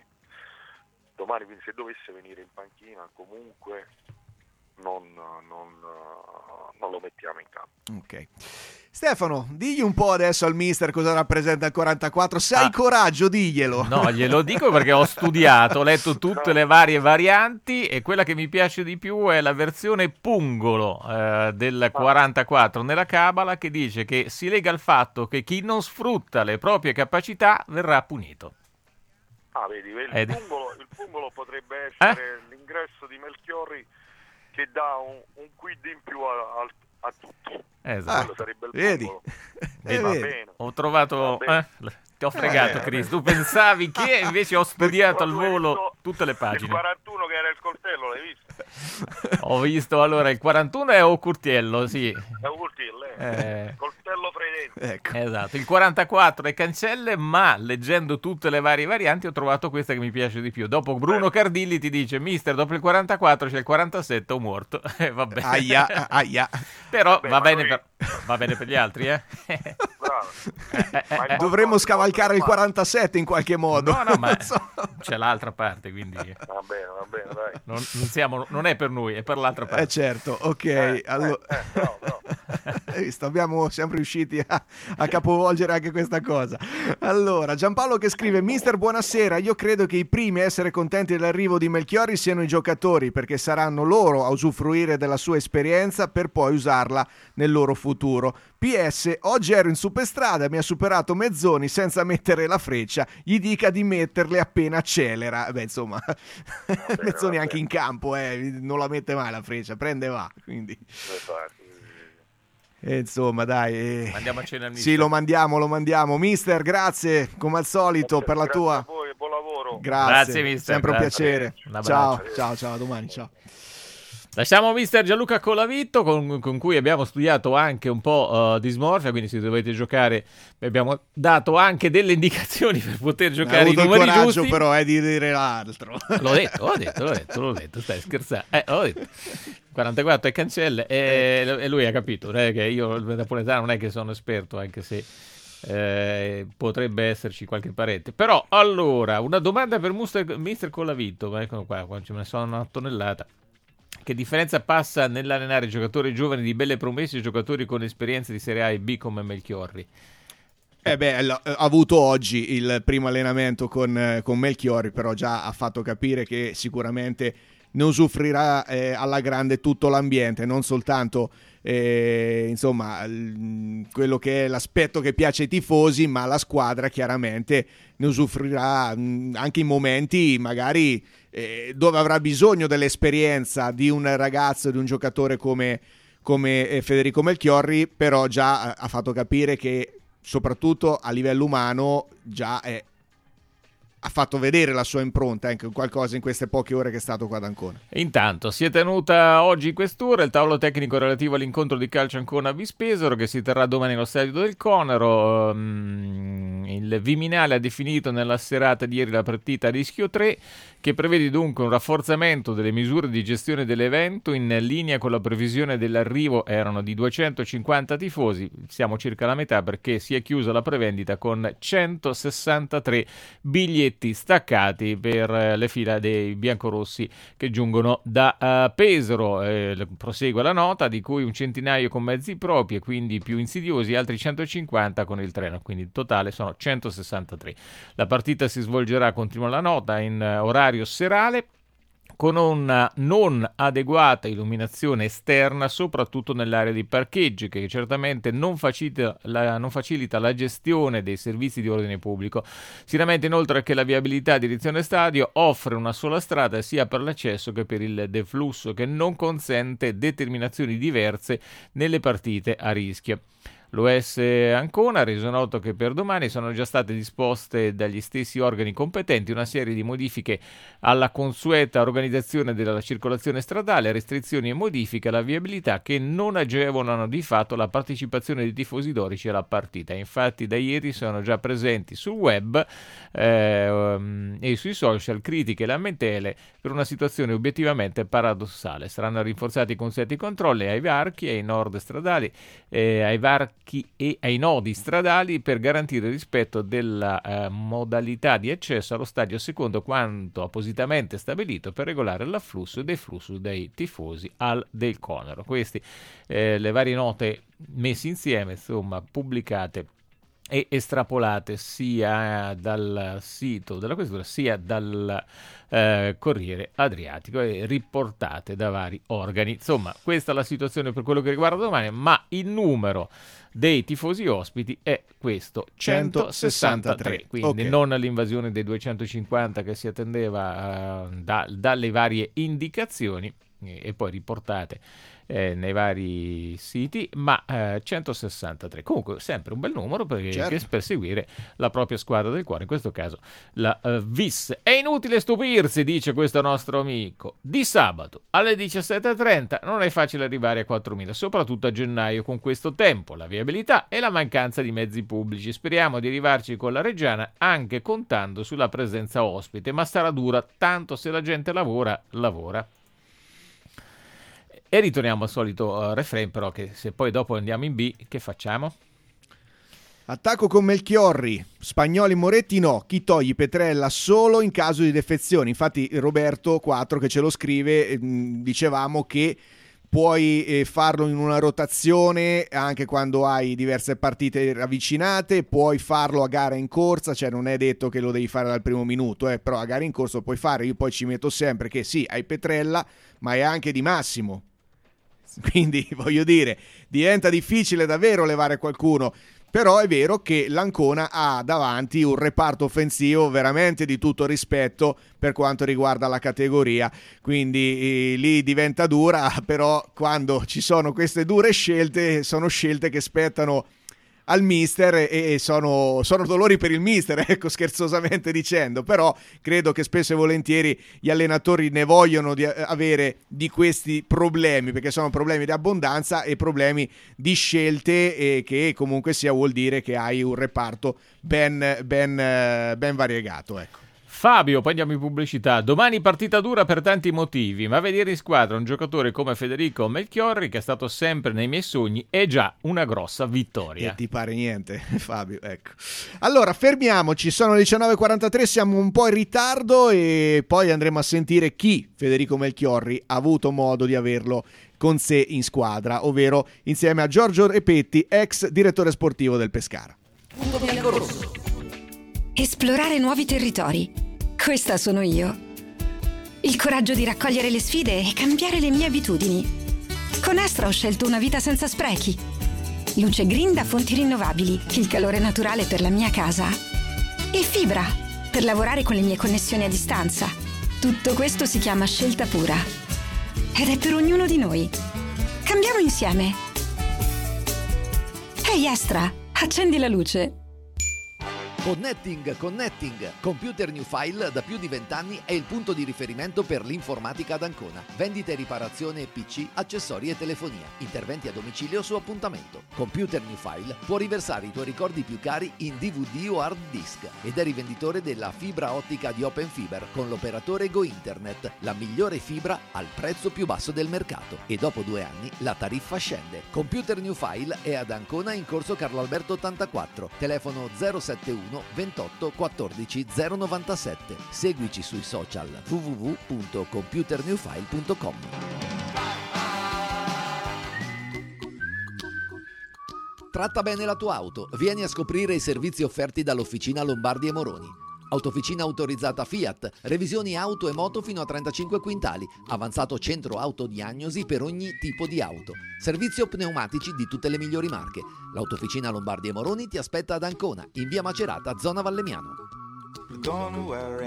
domani quindi se dovesse venire in panchina comunque non, non, non lo mettiamo in campo. Ok. Stefano, digli un po' adesso al mister cosa rappresenta il quarantaquattro, se hai ah, coraggio diglielo. No, glielo dico perché ho studiato, ho letto tutte le varie varianti e quella che mi piace di più è la versione pungolo eh, del quarantaquattro nella Cabala, che dice che si lega al fatto che chi non sfrutta le proprie capacità verrà punito. Ah, vedi, il, Ed... pungolo, il pungolo potrebbe essere eh? l'ingresso di Melchiorri che dà un, un quid in più a, a, a tutti. Esatto. Ah, sarebbe il vedi? vedi? Va bene. Ho trovato... Eh, ti ho fregato, eh, Chris. Tu pensavi che invece ho studiato al volo tutte le pagine. Il quarantuno che era il coltello, l'hai visto? Ho visto, allora, il quarantuno è Ocurtiello, sì. È Ocurtiello, eh. Eh. Coltello fredente. Ecco. Esatto, il quarantaquattro è Cancelle, ma leggendo tutte le varie varianti ho trovato questa che mi piace di più. Dopo Bruno Cardilli ti dice: mister, dopo il quarantaquattro c'è il quarantasette, ho morto. Eh, vabbè. Aia, aia. Però Beh, va, bene noi... per, va bene per gli altri, eh? Bravo. eh, eh, eh. Dovremmo scavalcare il quarantasette in qualche modo. No, no, ma c'è l'altra parte, quindi Va bene, va bene, dai. non, non, siamo, non è per noi, è per l'altra parte. Eh certo, ok. Eh, allora... eh, eh, bravo, bravo. Hai visto, abbiamo, siamo riusciti a, a capovolgere anche questa cosa. Allora, Giampaolo che scrive: mister, buonasera, io credo che i primi a essere contenti dell'arrivo di Melchiorri siano i giocatori, perché saranno loro a usufruire della sua esperienza per poi usarla nel loro futuro. P S, oggi ero in superstrada, mi ha superato Mezzoni senza mettere la freccia, gli dica di metterle appena accelera. Beh, insomma, bene, Mezzoni va anche bene. in campo, eh, non la mette mai la freccia, prende e va, quindi... E insomma, dai, eh. Mandiamo a cena al sì, mister. lo mandiamo, lo mandiamo. Mister, grazie come al solito Grazie, per la grazie tua. a voi, buon lavoro. ciao. Grazie, Grazie, mister. sempre Grazie. un piacere. Un abbraccio. Ciao, ciao, ciao, a domani, ciao. Lasciamo mister Gianluca Colavitto, con, con cui abbiamo studiato anche un po' uh, dismorfia, quindi se dovete giocare vi abbiamo dato anche delle indicazioni per poter giocare Hai i avuto il numeri coraggio giusti. però è di dire l'altro. L'ho detto, l'ho detto, l'ho detto, l'ho detto, stai scherzando. Eh, l'ho detto. quarantaquattro e cancelle e, e lui ha capito, non è che io il napoletano non è che sono esperto, anche se eh, potrebbe esserci qualche parente. Però allora, una domanda per mister mister Colavitto, ma eccolo qua, qua ce ne sono una tonnellata. Che differenza passa nell'allenare giocatori giovani di belle promesse e giocatori con esperienze di Serie A e B come Melchiorri? Eh beh, ha avuto oggi il primo allenamento con, con Melchiorri, però già ha fatto capire che sicuramente ne usufruirà eh, alla grande tutto l'ambiente, non soltanto eh, insomma l- quello che è l'aspetto che piace ai tifosi, ma la squadra chiaramente ne usufruirà mh, anche in momenti magari eh, dove avrà bisogno dell'esperienza di un ragazzo, di un giocatore come, come eh, Federico Melchiorri, però già ha fatto capire che soprattutto a livello umano già è, ha fatto vedere la sua impronta, anche qualcosa in queste poche ore che è stato qua ad Ancona. Intanto si è tenuta oggi in questura il tavolo tecnico relativo all'incontro di calcio Ancona-Vispesaro che si terrà domani allo stadio del Conero. Um, il Viminale ha definito nella serata di ieri la partita a rischio tre, che prevede dunque un rafforzamento delle misure di gestione dell'evento in linea con la previsione dell'arrivo erano di duecentocinquanta tifosi, siamo circa la metà perché si è chiusa la prevendita con centosessantatré biglietti staccati per eh, le fila dei biancorossi che giungono da uh, Pesaro. Eh, prosegue la nota, di cui un centinaio con mezzi propri e quindi più insidiosi, altri centocinquanta con il treno, quindi in totale sono centosessantatré. La partita si svolgerà, continua la nota, in uh, orario serale con una non adeguata illuminazione esterna, soprattutto nell'area di parcheggi, che certamente non facilita la, non facilita la gestione dei servizi di ordine pubblico. Si rammenta inoltre che la viabilità direzione stadio offre una sola strada sia per l'accesso che per il deflusso, che non consente determinazioni diverse nelle partite a rischio. L'O S Ancona ha reso noto che per domani sono già state disposte dagli stessi organi competenti una serie di modifiche alla consueta organizzazione della circolazione stradale, restrizioni e modifiche alla viabilità che non agevolano di fatto la partecipazione dei tifosi dorici alla partita. Infatti da ieri sono già presenti sul web eh, e sui social critiche e lamentele per una situazione obiettivamente paradossale. Saranno rinforzati i consueti controlli ai varchi, ai nord stradali, eh, ai varchi e ai nodi stradali per garantire il rispetto della eh, modalità di accesso allo stadio secondo quanto appositamente stabilito per regolare l'afflusso e deflusso dei tifosi al del Conero. Queste eh, le varie note messe insieme, insomma, pubblicate e estrapolate sia dal sito della questura sia dal eh, Corriere Adriatico e riportate da vari organi. Insomma, questa è la situazione per quello che riguarda domani, ma il numero dei tifosi ospiti è questo, centosessantatré, quindi okay. Non l'invasione dei duecentocinquanta che si attendeva uh, da, dalle varie indicazioni e, e poi riportate Eh, nei vari siti, ma eh, centosessantatré. Comunque sempre un bel numero perché, certo. per seguire la propria squadra del cuore, in questo caso la uh, Vis. È inutile stupirsi, dice questo nostro amico, di sabato alle diciassette e trenta non è facile arrivare a quattromila, soprattutto a gennaio con questo tempo, la viabilità e la mancanza di mezzi pubblici. Speriamo di arrivarci con la Reggiana anche contando sulla presenza ospite, ma sarà dura, tanto se la gente lavora, lavora. E ritorniamo al solito uh, refrain, però, che se poi dopo andiamo in B, che facciamo? Attacco con Melchiorri, Spagnoli Moretti no, chi togli Petrella solo in caso di defezioni. Infatti Roberto quattro che ce lo scrive, mh, dicevamo che puoi eh, farlo in una rotazione anche quando hai diverse partite ravvicinate, puoi farlo a gara in corsa, cioè non è detto che lo devi fare dal primo minuto, eh, però a gara in corsa lo puoi fare. Io poi ci metto sempre che sì, hai Petrella, ma è anche Di Massimo. Quindi voglio dire, diventa difficile davvero levare qualcuno, però è vero che l'Ancona ha davanti un reparto offensivo veramente di tutto rispetto per quanto riguarda la categoria, quindi eh, lì diventa dura, però quando ci sono queste dure scelte sono scelte che spettano al mister e, e sono, sono dolori per il mister, ecco, scherzosamente dicendo, però credo che spesso e volentieri gli allenatori ne vogliono di avere di questi problemi, perché sono problemi di abbondanza e problemi di scelte, e che comunque sia vuol dire che hai un reparto ben, ben, ben variegato, ecco. Fabio, poi andiamo in pubblicità. Domani partita dura per tanti motivi, ma vedere in squadra un giocatore come Federico Melchiorri, che è stato sempre nei miei sogni, è già una grossa vittoria. E ti pare niente, Fabio, ecco. Allora, fermiamoci, sono le diciannove e quarantatré, siamo un po' in ritardo e poi andremo a sentire chi Federico Melchiorri ha avuto modo di averlo con sé in squadra, ovvero insieme a Giorgio Repetti, ex direttore sportivo del Pescara. Punto bianco-rosso. Esplorare nuovi territori. Questa sono io. Il coraggio di raccogliere le sfide e cambiare le mie abitudini. Con Astra ho scelto una vita senza sprechi. Luce green da fonti rinnovabili, il calore naturale per la mia casa. E fibra, per lavorare con le mie connessioni a distanza. Tutto questo si chiama scelta pura. Ed è per ognuno di noi. Cambiamo insieme. Ehi Astra, accendi la luce. Connecting, Connecting. Computer New File da più di vent'anni è il punto di riferimento per l'informatica ad Ancona. Vendita e riparazione P C, accessori e telefonia. Interventi a domicilio su appuntamento. Computer New File può riversare i tuoi ricordi più cari in D V D o hard disk ed è rivenditore della fibra ottica di Open Fiber con l'operatore Go Internet, la migliore fibra al prezzo più basso del mercato. E dopo due anni la tariffa scende. Computer New File è ad Ancona in corso Carlo Alberto ottantaquattro, telefono zero sette uno ventotto quattordici zero novantasette. Seguici sui social w w w punto computer new file punto com. Tratta bene la tua auto. Vieni a scoprire i servizi offerti dall'Officina Lombardi e Moroni. Autofficina autorizzata Fiat, revisioni auto e moto fino a trentacinque quintali, avanzato centro autodiagnosi per ogni tipo di auto, servizio pneumatici di tutte le migliori marche. L'Autofficina Lombardi e Moroni ti aspetta ad Ancona, in via Macerata, zona Vallemmiano. Don't worry.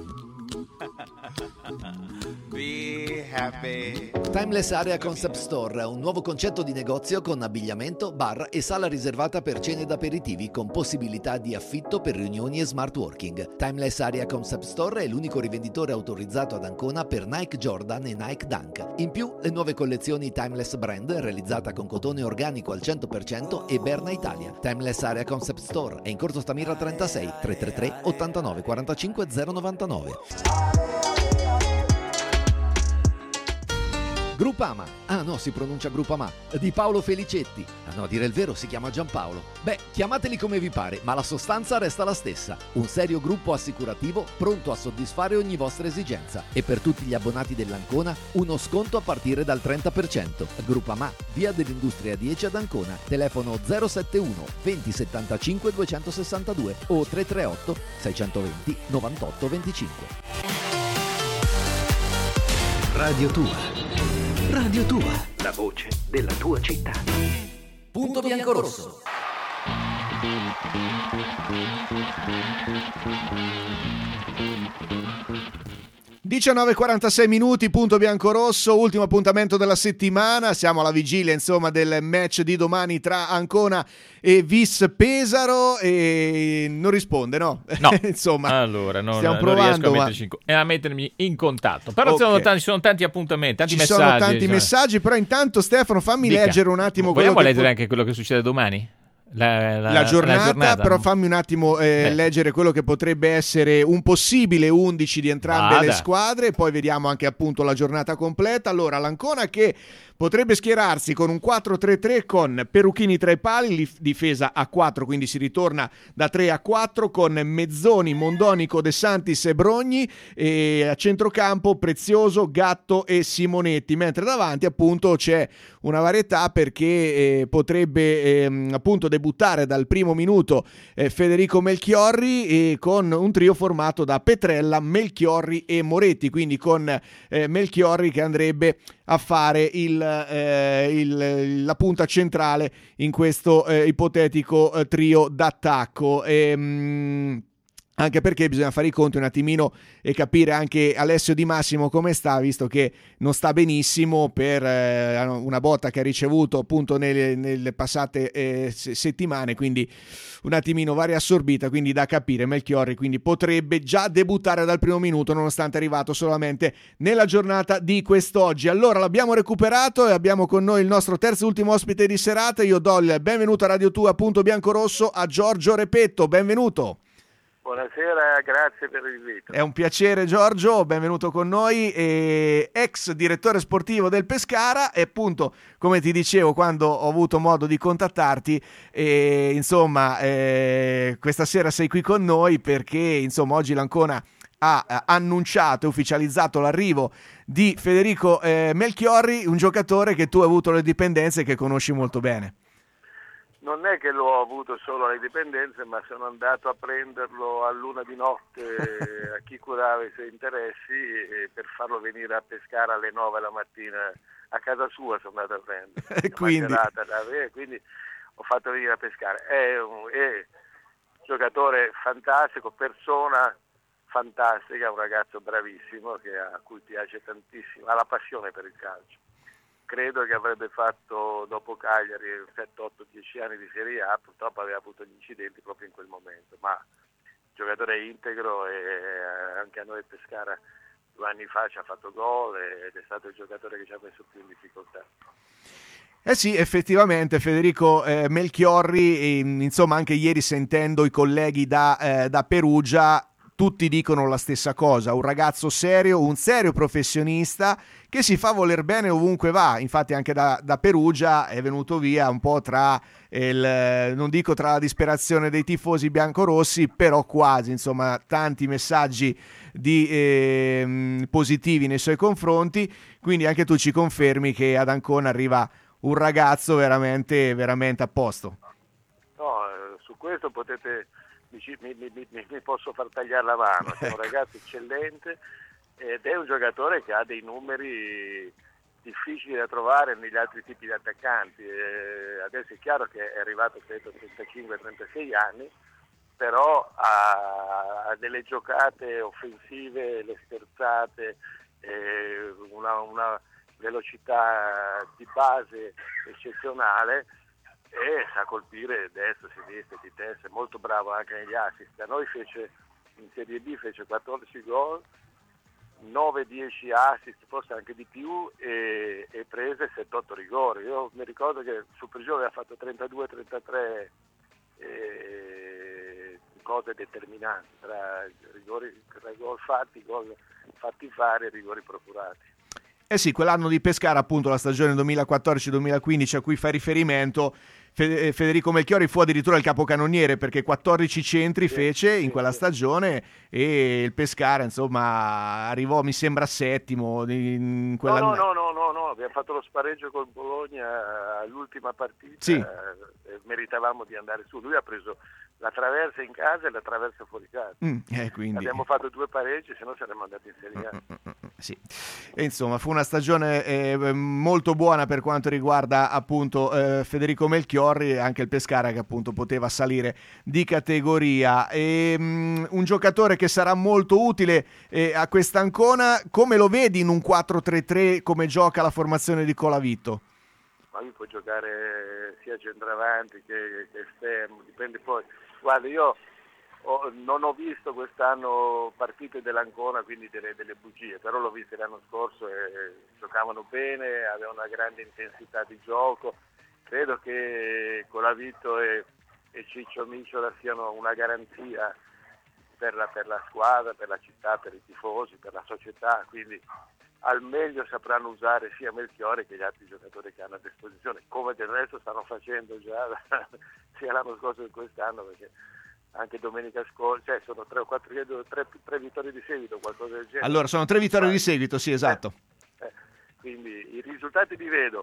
Be happy. Timeless Area Concept Store, un nuovo concetto di negozio con abbigliamento, bar e sala riservata per cene ed aperitivi con possibilità di affitto per riunioni e smart working. Timeless Area Concept Store è l'unico rivenditore autorizzato ad Ancona per Nike Jordan e Nike Dunk. In più, le nuove collezioni Timeless Brand, realizzata con cotone organico al cento per cento e Berna Italia. Timeless Area Concept Store è in corso Stamira trentasei, tre tre tre ottantanove quarantacinque zero novantanove. Gruppama, ah no, si pronuncia Gruppama, di Paolo Felicetti. Ah no, a dire il vero si chiama Giampaolo. Beh, chiamateli come vi pare, ma la sostanza resta la stessa. Un serio gruppo assicurativo pronto a soddisfare ogni vostra esigenza. E per tutti gli abbonati dell'Ancona, uno sconto a partire dal trenta per cento. Gruppama, via dell'Industria dieci ad Ancona, telefono zero sette uno venti settantacinque duecentosessantadue o tre tre otto sei venti novantotto venticinque. Radio Tua. Radio Tua, la voce della tua città. Punto bianco-rosso. diciannove e quarantasei minuti, punto bianco-rosso, ultimo appuntamento della settimana, siamo alla vigilia insomma del match di domani tra Ancona e Vis Pesaro e non risponde, no? No, insomma, allora no, stiamo non provando, riesco a ma... metterci in, co- a mettermi in contatto, però Okay. sono tanti, ci sono tanti appuntamenti, tanti Ci messaggi. sono tanti insomma. messaggi, però intanto Stefano fammi Dica. leggere un attimo Vogliamo quello che leggere pu- anche quello che succede domani? La, la- la giornata, la giornata, però no? fammi un attimo eh, Beh. leggere quello che potrebbe essere un possibile undici di entrambe Vada. le squadre, poi vediamo anche appunto la giornata completa. Allora, l'Ancona che potrebbe schierarsi con un quattro tre tre con Peruchini tra i pali, li- difesa a quattro, quindi si ritorna da tre a quattro con Mezzoni, Mondonico, De Santis e Brogni, e a centrocampo Prezioso, Gatto e Simonetti, mentre davanti appunto c'è una varietà perché eh, potrebbe eh, appunto debuttare dal primo minuto eh, Federico Melchiorri, e con un trio formato da Petrella, Melchiorri e Moretti, quindi con eh, Melchiorri che andrebbe a fare il, eh, il, la punta centrale in questo eh, ipotetico eh, trio d'attacco. E, mh, anche perché bisogna fare i conti un attimino e capire anche Alessio Di Massimo come sta, visto che non sta benissimo per eh, una botta che ha ricevuto appunto nelle, nelle passate eh, settimane, quindi un attimino varia assorbita, quindi da capire. Melchiorri quindi potrebbe già debuttare dal primo minuto, nonostante è arrivato solamente nella giornata di quest'oggi. Allora l'abbiamo recuperato e abbiamo con noi il nostro terzo e ultimo ospite di serata. Io do il benvenuto a Radio Tua Punto Biancorosso a Giorgio Repetto, benvenuto. Buonasera, grazie per l'invito. È un piacere Giorgio, benvenuto con noi, e ex direttore sportivo del Pescara e appunto, come ti dicevo quando ho avuto modo di contattarti, e, insomma eh, questa sera sei qui con noi perché insomma oggi l'Ancona ha annunciato e ufficializzato l'arrivo di Federico eh, Melchiorri, un giocatore che tu hai avuto le dipendenze e che conosci molto bene. Non è che l'ho avuto solo alle dipendenze, ma sono andato a prenderlo a luna di notte a chi curava i suoi interessi e per farlo venire a pescare alle nove la mattina a casa sua sono andato a prendere. quindi... quindi ho fatto venire a pescare. È un, è un giocatore fantastico, persona fantastica, un ragazzo bravissimo che a cui piace tantissimo, ha la passione per il calcio. Credo che avrebbe fatto dopo Cagliari sette, otto, dieci anni di Serie A, purtroppo aveva avuto gli incidenti proprio in quel momento, ma giocatore integro, e anche a noi Pescara due anni fa ci ha fatto gol ed è stato il giocatore che ci ha messo più in difficoltà. Eh sì, effettivamente Federico eh, Melchiorri, eh, insomma anche ieri sentendo i colleghi da, eh, da Perugia, tutti dicono la stessa cosa, un ragazzo serio, un serio professionista che si fa voler bene ovunque va. Infatti anche da, da Perugia è venuto via un po' tra il, non dico tra la disperazione dei tifosi biancorossi, però quasi, insomma tanti messaggi di, eh, positivi nei suoi confronti, quindi anche tu ci confermi che ad Ancona arriva un ragazzo veramente, veramente a posto. No, su questo potete... Mi, mi, mi, mi posso far tagliare la mano, è un ragazzo eccellente ed è un giocatore che ha dei numeri difficili da trovare negli altri tipi di attaccanti. E adesso è chiaro che è arrivato credo a trentacinque trentasei anni, però ha, ha delle giocate offensive, le sterzate, eh, una, una velocità di base eccezionale, e sa colpire destra, sinistra, di testa, è molto bravo anche negli assist. A noi fece in Serie B fece quattordici gol, nove dieci assist, forse anche di più, e, e prese sette otto rigori. Io mi ricordo che su Prigione aveva fatto trentadue trentatré eh, cose determinanti tra rigori, tra gol fatti, gol fatti fare e rigori procurati. Eh sì, quell'anno di Pescara, appunto la stagione duemilaquattordici duemilaquindici a cui fai riferimento, Federico Melchiorri fu addirittura il capocannoniere perché quattordici centri fece in quella stagione e il Pescara insomma arrivò mi sembra settimo in quella... no, no, no, no, no, abbiamo fatto lo spareggio col Bologna all'ultima partita, sì. eh, meritavamo di andare su, lui ha preso la traversa in casa e la traversa fuori casa. Mm, eh, quindi... Abbiamo fatto due pareggi, se no saremmo andati in Serie A. Mm, mm, mm, sì. E insomma fu una stagione eh, molto buona per quanto riguarda appunto eh, Federico Melchiorri, anche il Pescara che appunto poteva salire di categoria. E, um, un giocatore che sarà molto utile eh, a quest'Ancona. Come lo vedi in un quattro tre tre come gioca la formazione di Colavitto? Ma lui può giocare sia centravanti che, che esterno, dipende poi. Guarda, io ho, non ho visto quest'anno partite dell'Ancona, quindi delle, delle bugie, però l'ho visto l'anno scorso e giocavano bene, avevano una grande intensità di gioco. Credo che Colavitto e, e Ciccio Micciola siano una garanzia per la, per la squadra, per la città, per i tifosi, per la società, quindi al meglio sapranno usare sia Melchiorri che gli altri giocatori che hanno a disposizione, come del resto stanno facendo già sia l'anno scorso che quest'anno, perché anche domenica scorsa, cioè sono tre o quattro, tre, tre vittorie di seguito, qualcosa del genere. Allora, sono tre vittorie di seguito, sì, esatto. Eh, eh, quindi i risultati li vedo,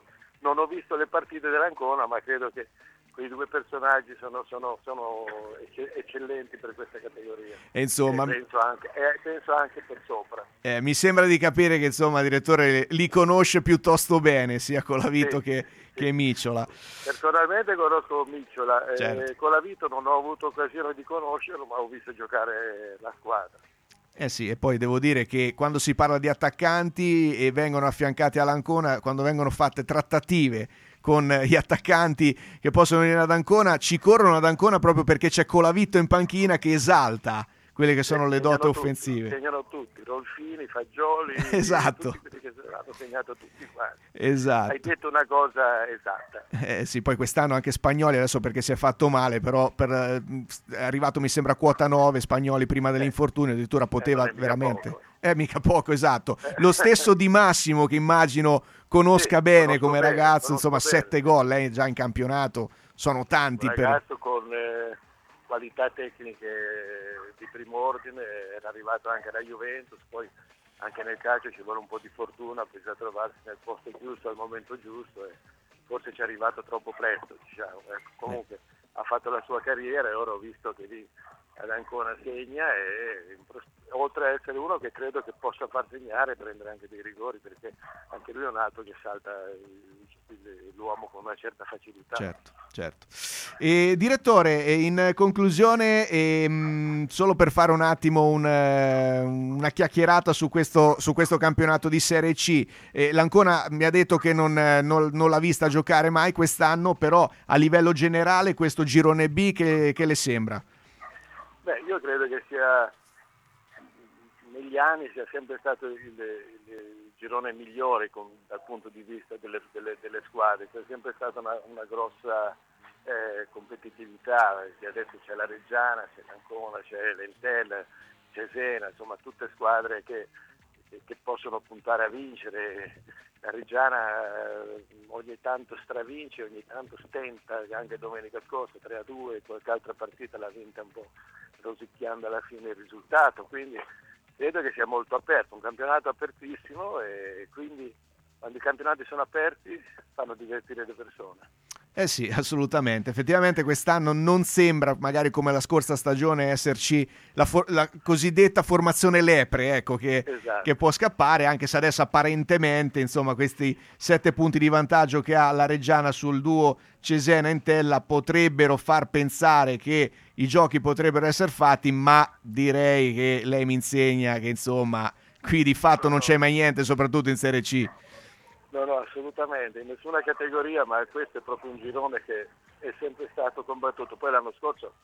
non ho visto le partite dell'Ancona, ma credo che quei due personaggi sono, sono, sono eccellenti per questa categoria. E insomma, e penso, anche, e penso anche per sopra. Eh, mi sembra di capire che insomma, direttore, li conosce piuttosto bene, sia Colavito sì, che, sì. che Micciola. Personalmente conosco Micciola, certo. eh, Colavito non ho avuto occasione di conoscerlo, ma ho visto giocare la squadra. Eh sì, e poi devo dire che quando si parla di attaccanti e vengono affiancati all'Ancona, quando vengono fatte trattative con gli attaccanti che possono venire ad Ancona, ci corrono ad Ancona proprio perché c'è Colavito in panchina che esalta quelle che sono le dote offensive. Segnano tutti, Rolfini, Fagioli, esatto. tutti quelli che hanno segnato tutti quanti. Esatto. Hai detto una cosa esatta. Eh sì, poi quest'anno anche Spagnoli, adesso perché si è fatto male, però per, è arrivato mi sembra a quota nove, Spagnoli prima dell'infortunio, addirittura poteva eh, veramente... Poco. Eh, mica poco, esatto. Lo stesso Di Massimo che immagino conosca sì, bene come bene, ragazzo, insomma bene. Sette gol eh, già in campionato, sono tanti. Un ragazzo per... con eh, qualità tecniche di primo ordine, era arrivato anche alla Juventus, poi anche nel calcio ci vuole un po' di fortuna, bisogna trovarsi nel posto giusto al momento giusto e forse ci è arrivato troppo presto, diciamo. Ecco, comunque eh. ha fatto la sua carriera e ora ho visto che lì ad Ancona segna e oltre a essere uno che credo che possa far segnare, prendere anche dei rigori, perché anche lui è un altro che salta l'uomo con una certa facilità. Certo, certo. E, direttore, in conclusione, ehm, solo per fare un attimo un, una chiacchierata su questo, su questo campionato di Serie C, eh, l'Ancona mi ha detto che non, non, non l'ha vista giocare mai quest'anno, però a livello generale questo girone B che, che le sembra? Beh, io credo che sia negli anni sia sempre stato il, il, il girone migliore con, dal punto di vista delle, delle, delle squadre, c'è sempre stata una, una grossa eh, competitività, adesso c'è la Reggiana, c'è l'Ancona, c'è l'Entella, Cesena, insomma tutte squadre che, che, che possono puntare a vincere. La Reggiana eh, ogni tanto stravince, ogni tanto stenta, anche domenica scorsa tre a due, qualche altra partita l'ha vinta un po' rosicchiando alla fine il risultato, quindi credo che sia molto aperto, un campionato apertissimo e quindi quando i campionati sono aperti fanno divertire le persone. Eh sì, assolutamente. Effettivamente quest'anno non sembra, magari come la scorsa stagione, esserci la, for- la cosiddetta formazione lepre, ecco, che, esatto. che può scappare, anche se adesso apparentemente, insomma, questi sette punti di vantaggio che ha la Reggiana sul duo Cesena-Entella potrebbero far pensare che i giochi potrebbero essere fatti, ma direi che lei mi insegna che, insomma, qui di fatto non c'è mai niente, soprattutto in Serie C. No, no, assolutamente, in nessuna categoria, ma questo è proprio un girone che è sempre stato combattuto. Poi l'anno scorso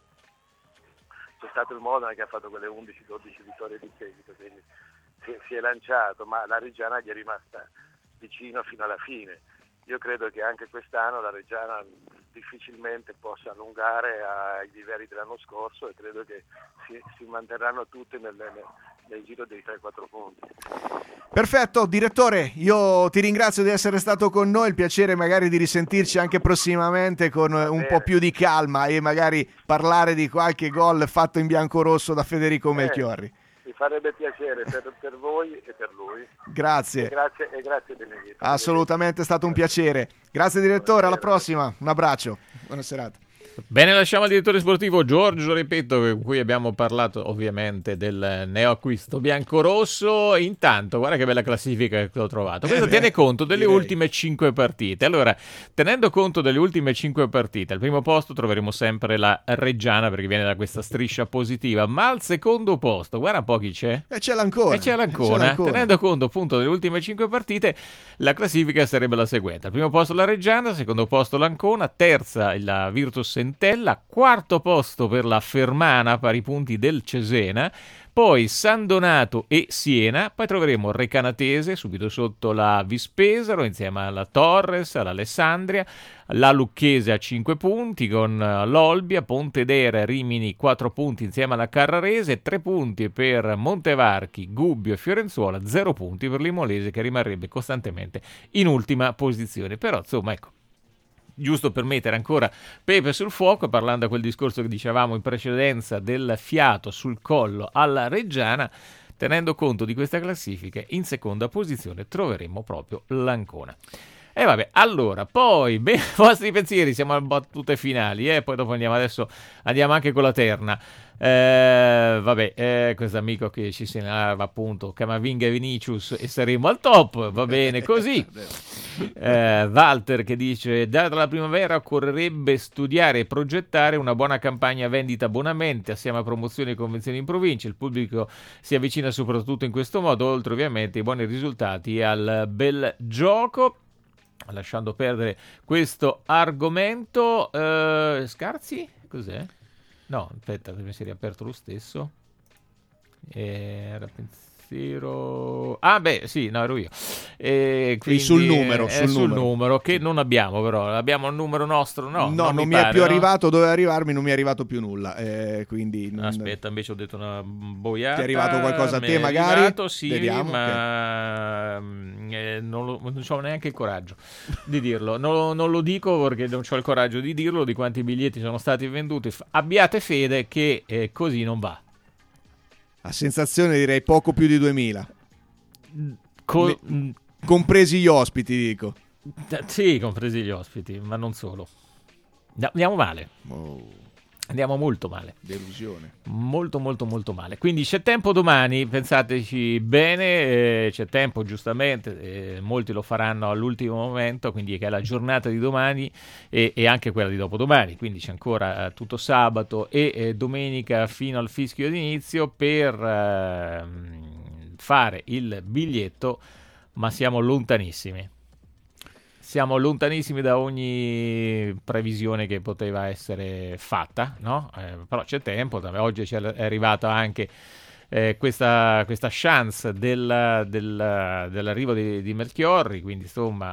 c'è stato il Modena che ha fatto quelle undici dodici vittorie di seguito, quindi si, si è lanciato, ma la Reggiana gli è rimasta vicino fino alla fine. Io credo che anche quest'anno la Reggiana difficilmente possa allungare ai livelli dell'anno scorso e credo che si, si manterranno tutte nel, nel, nel giro dei tre quattro punti. Perfetto, direttore, io ti ringrazio di essere stato con noi, il piacere magari di risentirci anche prossimamente con un po' più di calma e magari parlare di qualche gol fatto in biancorosso da Federico Melchiorri. Eh. Mi farebbe piacere per, per voi e per lui. Grazie. E grazie, e grazie Benedetto. Assolutamente è stato un piacere. Grazie direttore, alla prossima. Un abbraccio. Buona serata. Bene, lasciamo al direttore sportivo Giorgio Repetto, con cui abbiamo parlato ovviamente del neoacquisto biancorosso. Intanto, guarda che bella classifica che ho trovato. Questo eh tiene conto delle direi. ultime cinque partite. Allora, tenendo conto delle ultime cinque partite, al primo posto troveremo sempre la Reggiana, perché viene da questa striscia positiva, ma al secondo posto, guarda un po' chi c'è. E c'è l'Ancona. E c'è l'Ancona. C'è l'Ancona. Tenendo conto appunto delle ultime cinque partite, la classifica sarebbe la seguente. Al primo posto la Reggiana, al secondo posto l'Ancona, terza la Virtus Entella, quarto posto per la Fermana, pari punti del Cesena, poi San Donato e Siena, poi troveremo Recanatese subito sotto la Vispesaro insieme alla Torres, all'Alessandria, la Lucchese a cinque punti con l'Olbia, Pontedera, Rimini quattro punti insieme alla Carrarese, tre punti per Montevarchi, Gubbio e Fiorenzuola, zero punti per l'Imolese che rimarrebbe costantemente in ultima posizione. Però insomma ecco, giusto per mettere ancora pepe sul fuoco, parlando a quel discorso che dicevamo in precedenza del fiato sul collo alla Reggiana, tenendo conto di questa classifica, in seconda posizione troveremo proprio l'Ancona. E vabbè, allora, poi, beh, vostri pensieri, siamo a battute finali, eh? Poi dopo andiamo adesso, andiamo anche con la terna. Eh, vabbè, eh, questo amico che ci segnalava appunto Camavinga e Vinicius e saremo al top, va bene così. eh, Walter che dice: data la primavera occorrerebbe studiare e progettare una buona campagna vendita abbonamenti assieme a promozioni e convenzioni in provincia, il pubblico si avvicina soprattutto in questo modo, oltre ovviamente ai buoni risultati e al bel gioco. Lasciando perdere questo argomento, eh, Scarzi, cos'è? No, aspetta, mi si è riaperto lo stesso. Era pensiero... Ah, beh, sì, no, ero io. E quindi sul numero, è sul sul numero. numero, che non abbiamo però. Abbiamo il numero nostro, no? No, non, mi mi pare, è più no? arrivato, doveva arrivarmi, non mi è arrivato più nulla. Eh, quindi non... Aspetta, invece ho detto una boiata. Ti è arrivato qualcosa a Mi te, è magari? arrivato, sì, Vediamo, ma eh, non, lo, non ho neanche il coraggio di dirlo. Non, non lo dico perché non ho il coraggio di dirlo, di quanti biglietti sono stati venduti. F- abbiate fede che eh, così non va. A sensazione direi poco più di duemila. Co- Le- compresi gli ospiti, dico. Sì, compresi gli ospiti, ma non solo. Andiamo male. Oh. Andiamo molto male. Delusione. Molto molto molto male. Quindi c'è tempo domani, pensateci bene, eh, c'è tempo giustamente, eh, molti lo faranno all'ultimo momento, quindi che è la giornata di domani e, e anche quella di dopodomani, quindi c'è ancora eh, tutto sabato e eh, domenica fino al fischio d'inizio per eh, fare il biglietto, ma siamo lontanissimi. Siamo lontanissimi da ogni previsione che poteva essere fatta, no? Eh, però c'è tempo, oggi è arrivata anche eh, questa, questa chance del, del, dell'arrivo di, di Melchiorri, quindi insomma...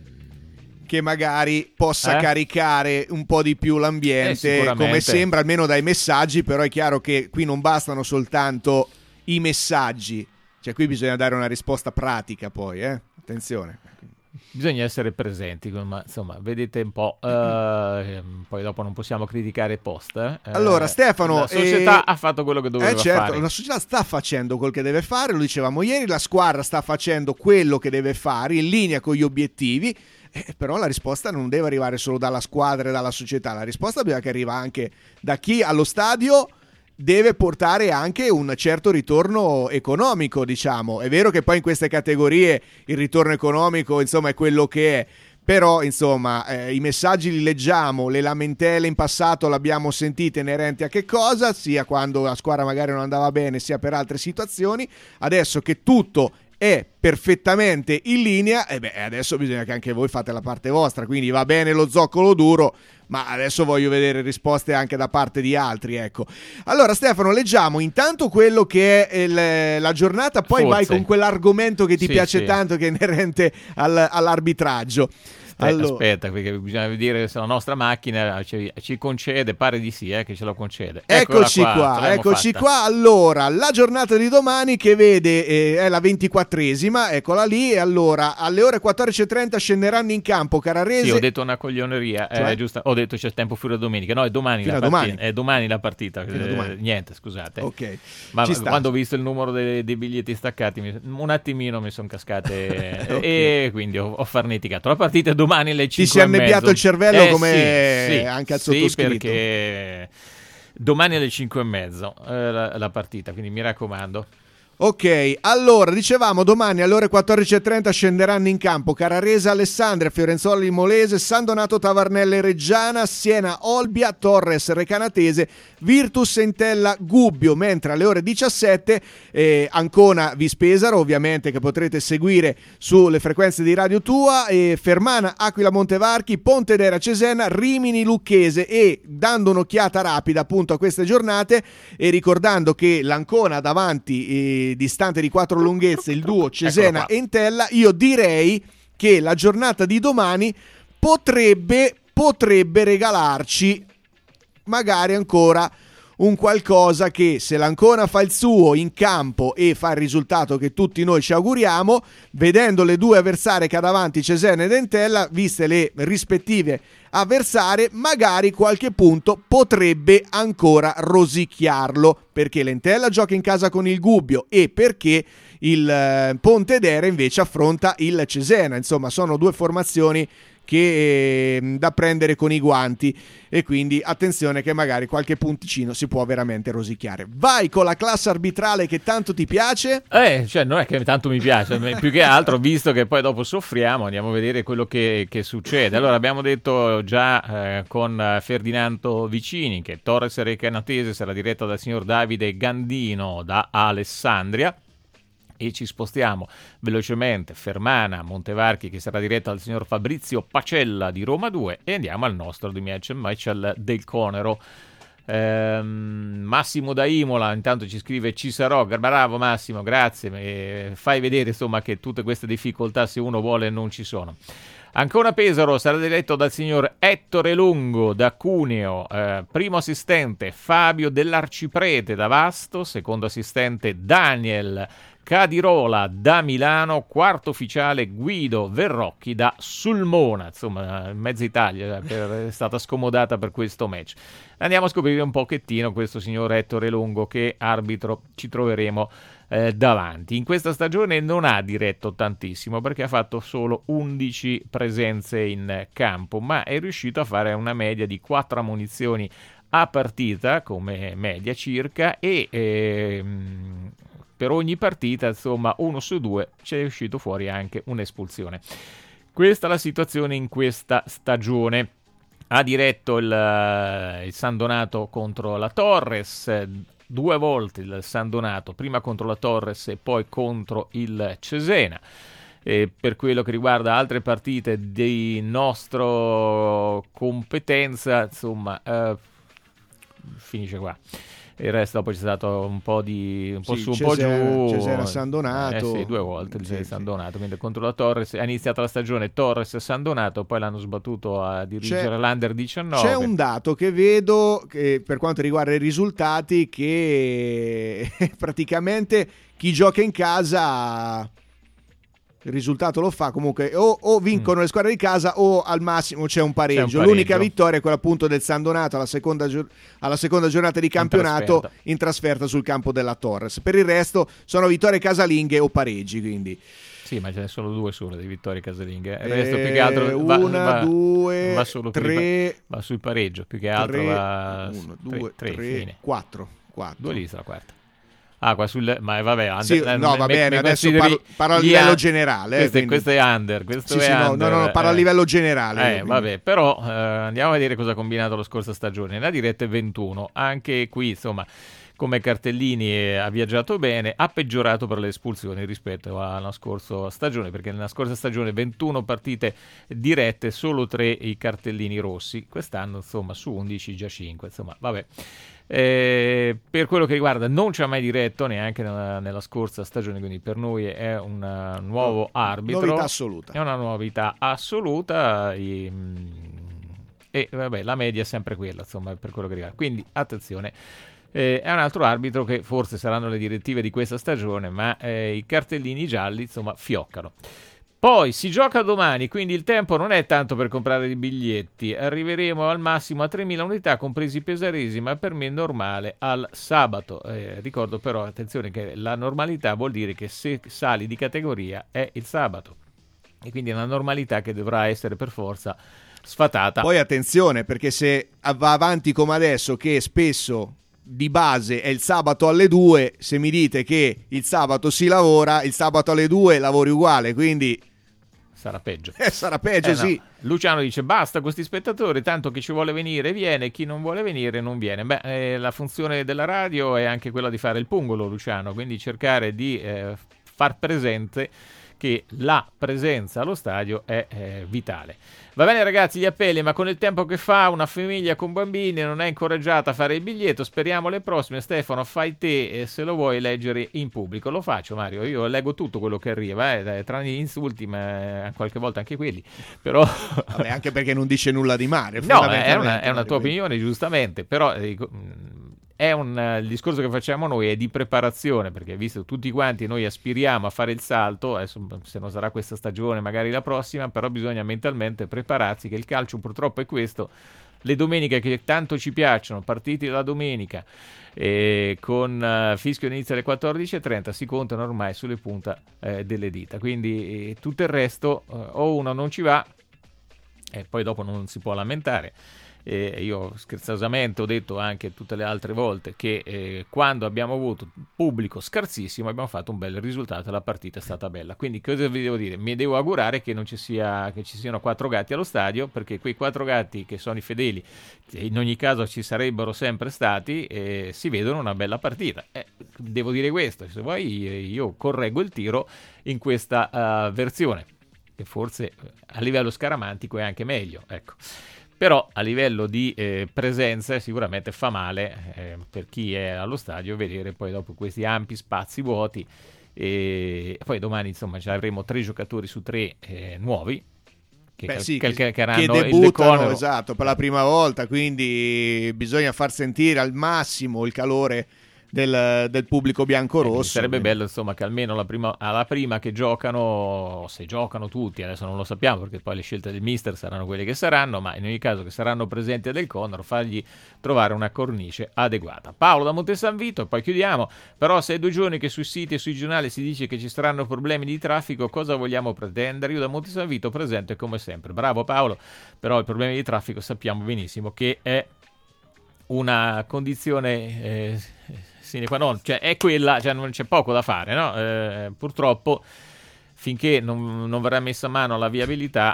Ehm, che magari possa eh? caricare un po' di più l'ambiente, eh, come sembra, almeno dai messaggi, però è chiaro che qui non bastano soltanto i messaggi, cioè qui bisogna dare una risposta pratica poi, eh? Attenzione. Bisogna essere presenti, ma insomma, vedete un po', eh, poi dopo non possiamo criticare post. Eh. Allora, Stefano, la società eh, ha fatto quello che doveva eh certo, fare. La società sta facendo quel che deve fare, lo dicevamo ieri, la squadra sta facendo quello che deve fare, in linea con gli obiettivi, eh, però la risposta non deve arrivare solo dalla squadra e dalla società, la risposta bisogna che arriva anche da chi allo stadio deve portare anche un certo ritorno economico, diciamo. È vero che poi in queste categorie il ritorno economico, insomma, è quello che è, però, insomma, eh, i messaggi li leggiamo, le lamentele in passato l'abbiamo sentite inerenti a che cosa, sia quando la squadra magari non andava bene, sia per altre situazioni. Adesso che tutto è perfettamente in linea, e beh, adesso bisogna che anche voi fate la parte vostra, quindi va bene lo zoccolo duro, ma adesso voglio vedere risposte anche da parte di altri, ecco. Allora Stefano, leggiamo intanto quello che è il, la giornata, poi Forse. vai con quell'argomento che ti Sì, piace sì. tanto, che è inerente al, all'arbitraggio. Eh, Allora, aspetta, perché bisogna vedere se la nostra macchina ci, ci concede, pare di sì, eh, che ce lo concede. Eccola eccoci qua, qua, ce l'abbiamo eccoci fatta. qua. Allora, la giornata di domani che vede eh, è la ventiquattresima, eccola lì. E allora, alle ore quattordici e trenta scenderanno in campo Carrarese. Sì, ho detto una coglioneria, Cioè? eh, giusta, ho detto c'è tempo fino a domenica, no, è domani, Fino la a partita, domani. è domani la partita, Fino a eh, domani. niente, scusate. Ok, Ma ci sta. quando ho visto il numero dei, dei biglietti staccati, mi- un attimino mi sono cascate Ok. e quindi ho, ho farneticato. La partita è domani alle cinque Ti si è e mezzo. annebbiato il cervello Eh, come sì, sì, anche al sì, sottoscritto. perché domani alle cinque e mezzo eh, la, la partita, quindi mi raccomando. Ok, allora dicevamo domani alle ore quattordici e trenta scenderanno in campo Carrarese Alessandria, Fiorenzuola Limolese, San Donato Tavarnelle Reggiana, Siena Olbia, Torres Recanatese, Virtus Entella Gubbio, mentre alle ore diciassette eh, Ancona Vispesaro, ovviamente, che potrete seguire sulle frequenze di Radio Tua, e Fermana Aquila Montevarchi, Pontedera Cesena, Rimini Lucchese, e dando un'occhiata rapida appunto a queste giornate e ricordando che l'Ancona davanti eh, distante di quattro lunghezze il duo Cesena e Entella, io direi che la giornata di domani potrebbe potrebbe regalarci magari ancora un qualcosa che, se l'Ancona fa il suo in campo e fa il risultato che tutti noi ci auguriamo, vedendo le due avversarie che ha davanti Cesena ed Entella, viste le rispettive avversarie, magari qualche punto potrebbe ancora rosicchiarlo, perché l'Entella gioca in casa con il Gubbio e perché il eh, Pontedera invece affronta il Cesena. Insomma, sono due formazioni che eh, da prendere con i guanti, e quindi attenzione che magari qualche punticino si può veramente rosicchiare. Vai con la classe arbitrale che tanto ti piace. Eh, cioè non è che tanto mi piace, più che altro, visto che poi dopo soffriamo, andiamo a vedere quello che, che succede. Allora, abbiamo detto già eh, con Ferdinando Vicini che Torres Recanatese sarà diretta dal signor Davide Gandino da Alessandria. E ci spostiamo velocemente, Fermana, Montevarchi, che sarà diretta dal signor Fabrizio Pacella di Roma due, e andiamo al nostro di match and match al Del Conero. Ehm, Massimo da Imola intanto ci scrive: ci sarò. Bravo Massimo, grazie, e fai vedere insomma che tutte queste difficoltà, se uno vuole, non ci sono. Ancona Pesaro sarà diretto dal signor Ettore Lungo da Cuneo, eh, primo assistente Fabio dell'Arciprete da Vasto, secondo assistente Daniel Cadirola da Milano, quarto ufficiale Guido Verrocchi da Sulmona. Insomma, mezza Italia è stata scomodata per questo match. Andiamo a scoprire un pochettino questo signor Ettore Lungo, che arbitro ci troveremo eh, davanti. In questa stagione non ha diretto tantissimo perché ha fatto solo undici presenze in campo, ma è riuscito a fare una media di quattro ammonizioni a partita come media circa, e ehm, per ogni partita, insomma, uno su due c'è uscito fuori anche un'espulsione. Questa è la situazione in questa stagione. Ha diretto il, il San Donato contro la Torres, due volte il San Donato, prima contro la Torres e poi contro il Cesena. E per quello che riguarda altre partite di nostra competenza, insomma, eh, finisce qua. Il resto dopo c'è stato un po' di un po' sì, su, un Cesena, po' giù. Cesena San Donato. Eh sì, due volte il sì, San sì. Donato, quindi contro la Torres ha iniziato la stagione Torres e San Donato, poi l'hanno sbattuto a dirigere C'è, l'Under diciannove. C'è un dato che vedo che, per quanto riguarda i risultati, che praticamente chi gioca in casa il risultato lo fa comunque, o, o vincono mm. le squadre di casa o al massimo c'è un pareggio. C'è un pareggio. L'unica vittoria è quella appunto del San Donato alla seconda, gio- alla seconda giornata di campionato in trasferta. in trasferta sul campo della Torres. Per il resto sono vittorie casalinghe o pareggi, quindi sì, ma ce ne sono due sole di vittorie casalinghe. Il resto più che altro va, una, va, due, va solo tre, pa- va sul pareggio, più che altro tre, va uno, tre, due, tre, tre, fine. quattro, quattro. Due lì la quarta. Ah, qua sul ma vabbè, under, sì, no, va bene, adesso parlo, parlo a livello generale. Questo, eh, è, questo è under, questo sì, è sì, no, under. no, no, parlo eh. a livello generale. Eh, vabbè, però eh, andiamo a vedere cosa ha combinato la scorsa stagione. Ne ha dirette ventuno, anche qui, insomma, come cartellini eh, ha viaggiato bene, ha peggiorato per le espulsioni rispetto alla scorsa stagione, perché nella scorsa stagione ventuno partite dirette, solo tre i cartellini rossi. Quest'anno, insomma, su undici già cinque, insomma, vabbè. Eh, per quello che riguarda, non ci ha mai diretto neanche nella, nella scorsa stagione, quindi per noi è un uh, nuovo arbitro, novità assoluta. È una novità assoluta e, e vabbè, la media è sempre quella, insomma, per quello che riguarda. Quindi attenzione, eh, è un altro arbitro che forse saranno le direttive di questa stagione, ma eh, i cartellini gialli, insomma, fioccano. Poi si gioca domani, quindi il tempo non è tanto per comprare i biglietti. Arriveremo al massimo a tremila unità, compresi i pesaresi, ma per me è normale al sabato. Eh, ricordo però, attenzione, che la normalità vuol dire che se sali di categoria è il sabato. E quindi è una normalità che dovrà essere per forza sfatata. Poi attenzione, perché se va avanti come adesso, che spesso di base è il sabato alle due, se mi dite che il sabato si lavora, il sabato alle due lavori uguale, quindi sarà peggio. Eh, sarà peggio, eh, no. sì. Luciano dice basta questi spettatori, tanto chi ci vuole venire viene, chi non vuole venire non viene. Beh, eh, la funzione della radio è anche quella di fare il pungolo, Luciano, quindi cercare di eh, far presente che la presenza allo stadio è eh, vitale. Va bene ragazzi, gli appelli, ma con il tempo che fa una famiglia con bambini non è incoraggiata a fare il biglietto. Speriamo le prossime. Stefano, fai te eh, se lo vuoi leggere in pubblico. Lo faccio, Mario, io leggo tutto quello che arriva, eh, tranne gli insulti, ma eh, qualche volta anche quelli, però vabbè, anche perché non dice nulla di male. No, è una, è una tua opinione, giustamente, però eh, è un uh, il discorso che facciamo noi è di preparazione, perché visto tutti quanti noi aspiriamo a fare il salto, adesso, se non sarà questa stagione magari la prossima, però bisogna mentalmente prepararsi, che il calcio purtroppo è questo, le domeniche che tanto ci piacciono, partiti la domenica, e con uh, fischio inizio alle quattordici e trenta, si contano ormai sulle punta eh, delle dita, quindi eh, tutto il resto uh, o uno non ci va e poi dopo non si può lamentare. Eh, io scherzosamente ho detto anche tutte le altre volte che eh, quando abbiamo avuto pubblico scarsissimo abbiamo fatto un bel risultato, la partita è stata bella, quindi cosa vi devo dire? Mi devo augurare che non ci sia, che ci siano quattro gatti allo stadio, perché quei quattro gatti che sono i fedeli, che in ogni caso ci sarebbero sempre stati, eh, si vedono una bella partita. Eh, devo dire questo, se vuoi io correggo il tiro in questa uh, versione, che forse a livello scaramantico è anche meglio, ecco. Però a livello di eh, presenza sicuramente fa male eh, per chi è allo stadio vedere poi dopo questi ampi spazi vuoti, e poi domani insomma ci avremo tre giocatori su tre eh, nuovi che, Beh, sì, che, che, che, che debuttano, esatto, per la prima volta, quindi bisogna far sentire al massimo il calore del, del pubblico biancorosso. Eh, sarebbe bello insomma che almeno la prima, alla prima che giocano, se giocano tutti, adesso non lo sappiamo perché poi le scelte del mister saranno quelle che saranno, ma in ogni caso che saranno presenti a Del Condor, fargli trovare una cornice adeguata. Paolo da Monte San Vito, e poi chiudiamo. Però se è due giorni che sui siti e sui giornali si dice che ci saranno problemi di traffico, cosa vogliamo pretendere? Io da Monte San Vito presente come sempre. Bravo Paolo, però il problema di traffico sappiamo benissimo che è una condizione eh, sine qua non, cioè è quella, cioè non c'è poco da fare, no? Eh, purtroppo finché non, non verrà messa mano alla viabilità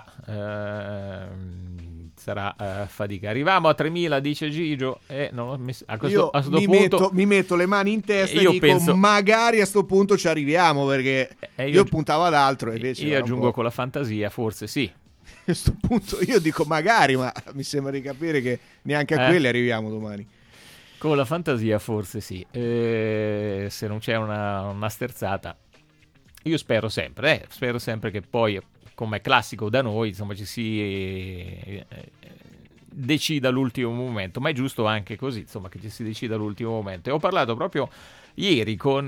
eh, sarà eh, fatica. Arriviamo a tremila, dice Gigio, e non ho messo, a questo, io a questo mi, punto metto, mi metto le mani in testa e io dico penso, magari a sto punto ci arriviamo, perché eh, io, io puntavo ad altro e invece io aggiungo con la fantasia, forse sì. A questo punto io dico magari, ma mi sembra di capire che neanche a eh. quelle arriviamo domani. Con la fantasia forse sì, eh, se non c'è una, una sterzata. Io spero sempre, eh, spero sempre che poi, come è classico da noi, insomma ci si eh, decida all'ultimo momento, ma è giusto anche così, insomma, che ci si decida all'ultimo momento. E ho parlato proprio ieri con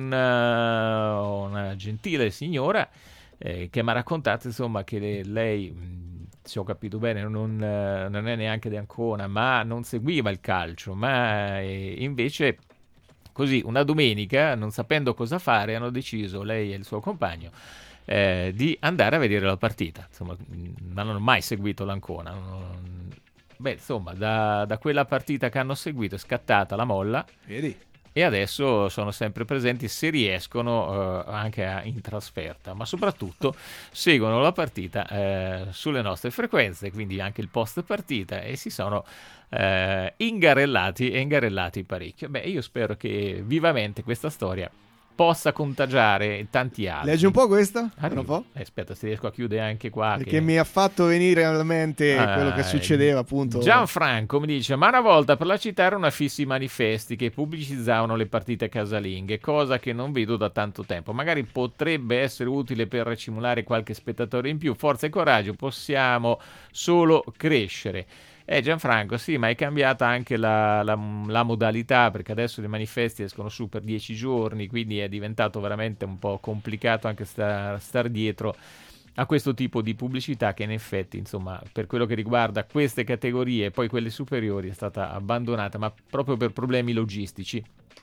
uh, una gentile signora eh, che mi ha raccontato insomma che le, lei, se ho capito bene, non, eh, non è neanche di Ancona, ma non seguiva il calcio, ma eh, invece così una domenica, non sapendo cosa fare, hanno deciso, lei e il suo compagno, eh, di andare a vedere la partita. Insomma, non hanno mai seguito l'Ancona. Non... Beh, insomma, da, da quella partita che hanno seguito è scattata la molla. Vedi? E adesso sono sempre presenti, se riescono, eh, anche a, in trasferta, ma soprattutto seguono la partita eh, sulle nostre frequenze, quindi anche il post partita, e si sono eh, ingarellati e ingarellati parecchio. Beh, io spero che vivamente questa storia possa contagiare tanti altri. Leggi un po' questa? Arrivo. Un po'? Eh, aspetta, se riesco a chiudere anche qua. Perché che... mi ha fatto venire alla mente ah, quello che succedeva, appunto. Gianfranco mi dice: ma una volta per la città erano fissi manifesti che pubblicizzavano le partite casalinghe, cosa che non vedo da tanto tempo. Magari potrebbe essere utile per racimolare qualche spettatore in più. Forza e coraggio, possiamo solo crescere. Eh Gianfranco, sì, ma è cambiata anche la, la, la modalità, perché adesso i manifesti escono su per dieci giorni, quindi è diventato veramente un po' complicato anche star, star dietro a questo tipo di pubblicità, che in effetti, insomma, per quello che riguarda queste categorie e poi quelle superiori è stata abbandonata, ma proprio per problemi logistici.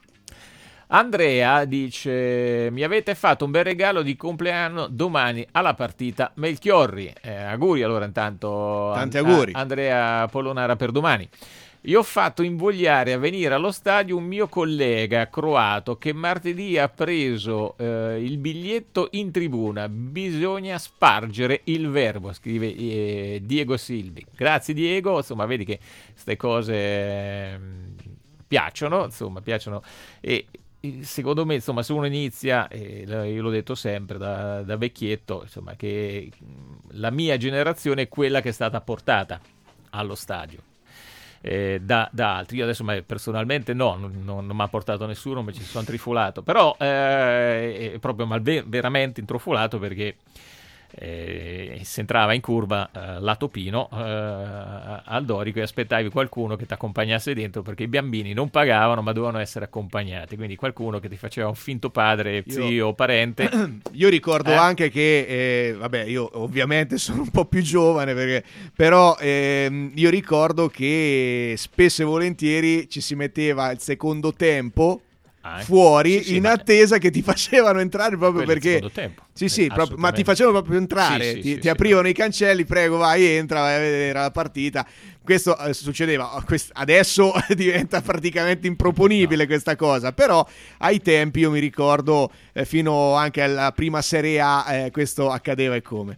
Andrea dice: mi avete fatto un bel regalo di compleanno domani alla partita Melchiorri. Eh, auguri allora intanto. Tanti auguri. A Andrea Polonara per domani. Io ho fatto invogliare a venire allo stadio un mio collega croato che martedì ha preso eh, il biglietto in tribuna. Bisogna spargere il verbo, scrive eh, Diego Silvi. Grazie Diego, insomma vedi che queste cose eh, piacciono, insomma piacciono, e secondo me, insomma, se uno inizia, eh, io l'ho detto sempre da, da vecchietto, insomma, che la mia generazione è quella che è stata portata allo stadio eh, da, da altri. Io adesso ma, personalmente no, non, non, non mi ha portato nessuno, ma ci sono trifolato, però eh, è proprio mal, veramente intrufolato, perché eh, si entrava in curva eh, lato Pino eh, al Dorico e aspettavi qualcuno che ti accompagnasse dentro, perché i bambini non pagavano ma dovevano essere accompagnati, quindi qualcuno che ti faceva un finto padre, zio Io- o parente. Io ricordo Eh. anche che, eh, vabbè, io ovviamente sono un po' più giovane, perché, però ehm, io ricordo che spesso e volentieri ci si metteva il secondo tempo Ah, eh. fuori Sì, sì, in ma- attesa che ti facevano entrare, proprio Quello è il perché secondo tempo. sì Eh, sì proprio- ma ti assolutamente. facevano proprio entrare, Sì, sì, ti, sì, ti sì. aprivano i cancelli, prego vai, entra, vai a vedere la partita. Questo eh, succedeva, quest- adesso diventa praticamente improponibile questa cosa, però ai tempi io mi ricordo eh, fino anche alla prima Serie A eh, questo accadeva e come.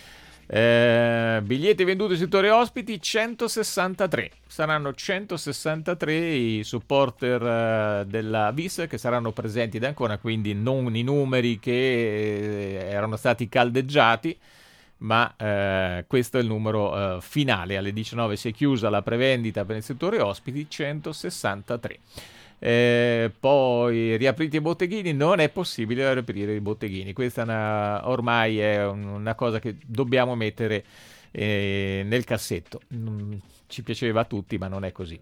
Eh, biglietti venduti settore ospiti centosessantatré, saranno centosessantatré i supporter eh, della Vis che saranno presenti ad Ancona, quindi non i numeri che eh, erano stati caldeggiati, ma eh, questo è il numero eh, finale. Alle diciannove si è chiusa la prevendita per il settore ospiti, centosessantatré. Eh, poi riapriti i botteghini, non è possibile riaprire i botteghini, questa è una, ormai è un- una cosa che dobbiamo mettere eh, nel cassetto. Mm, ci piaceva a tutti ma non è così.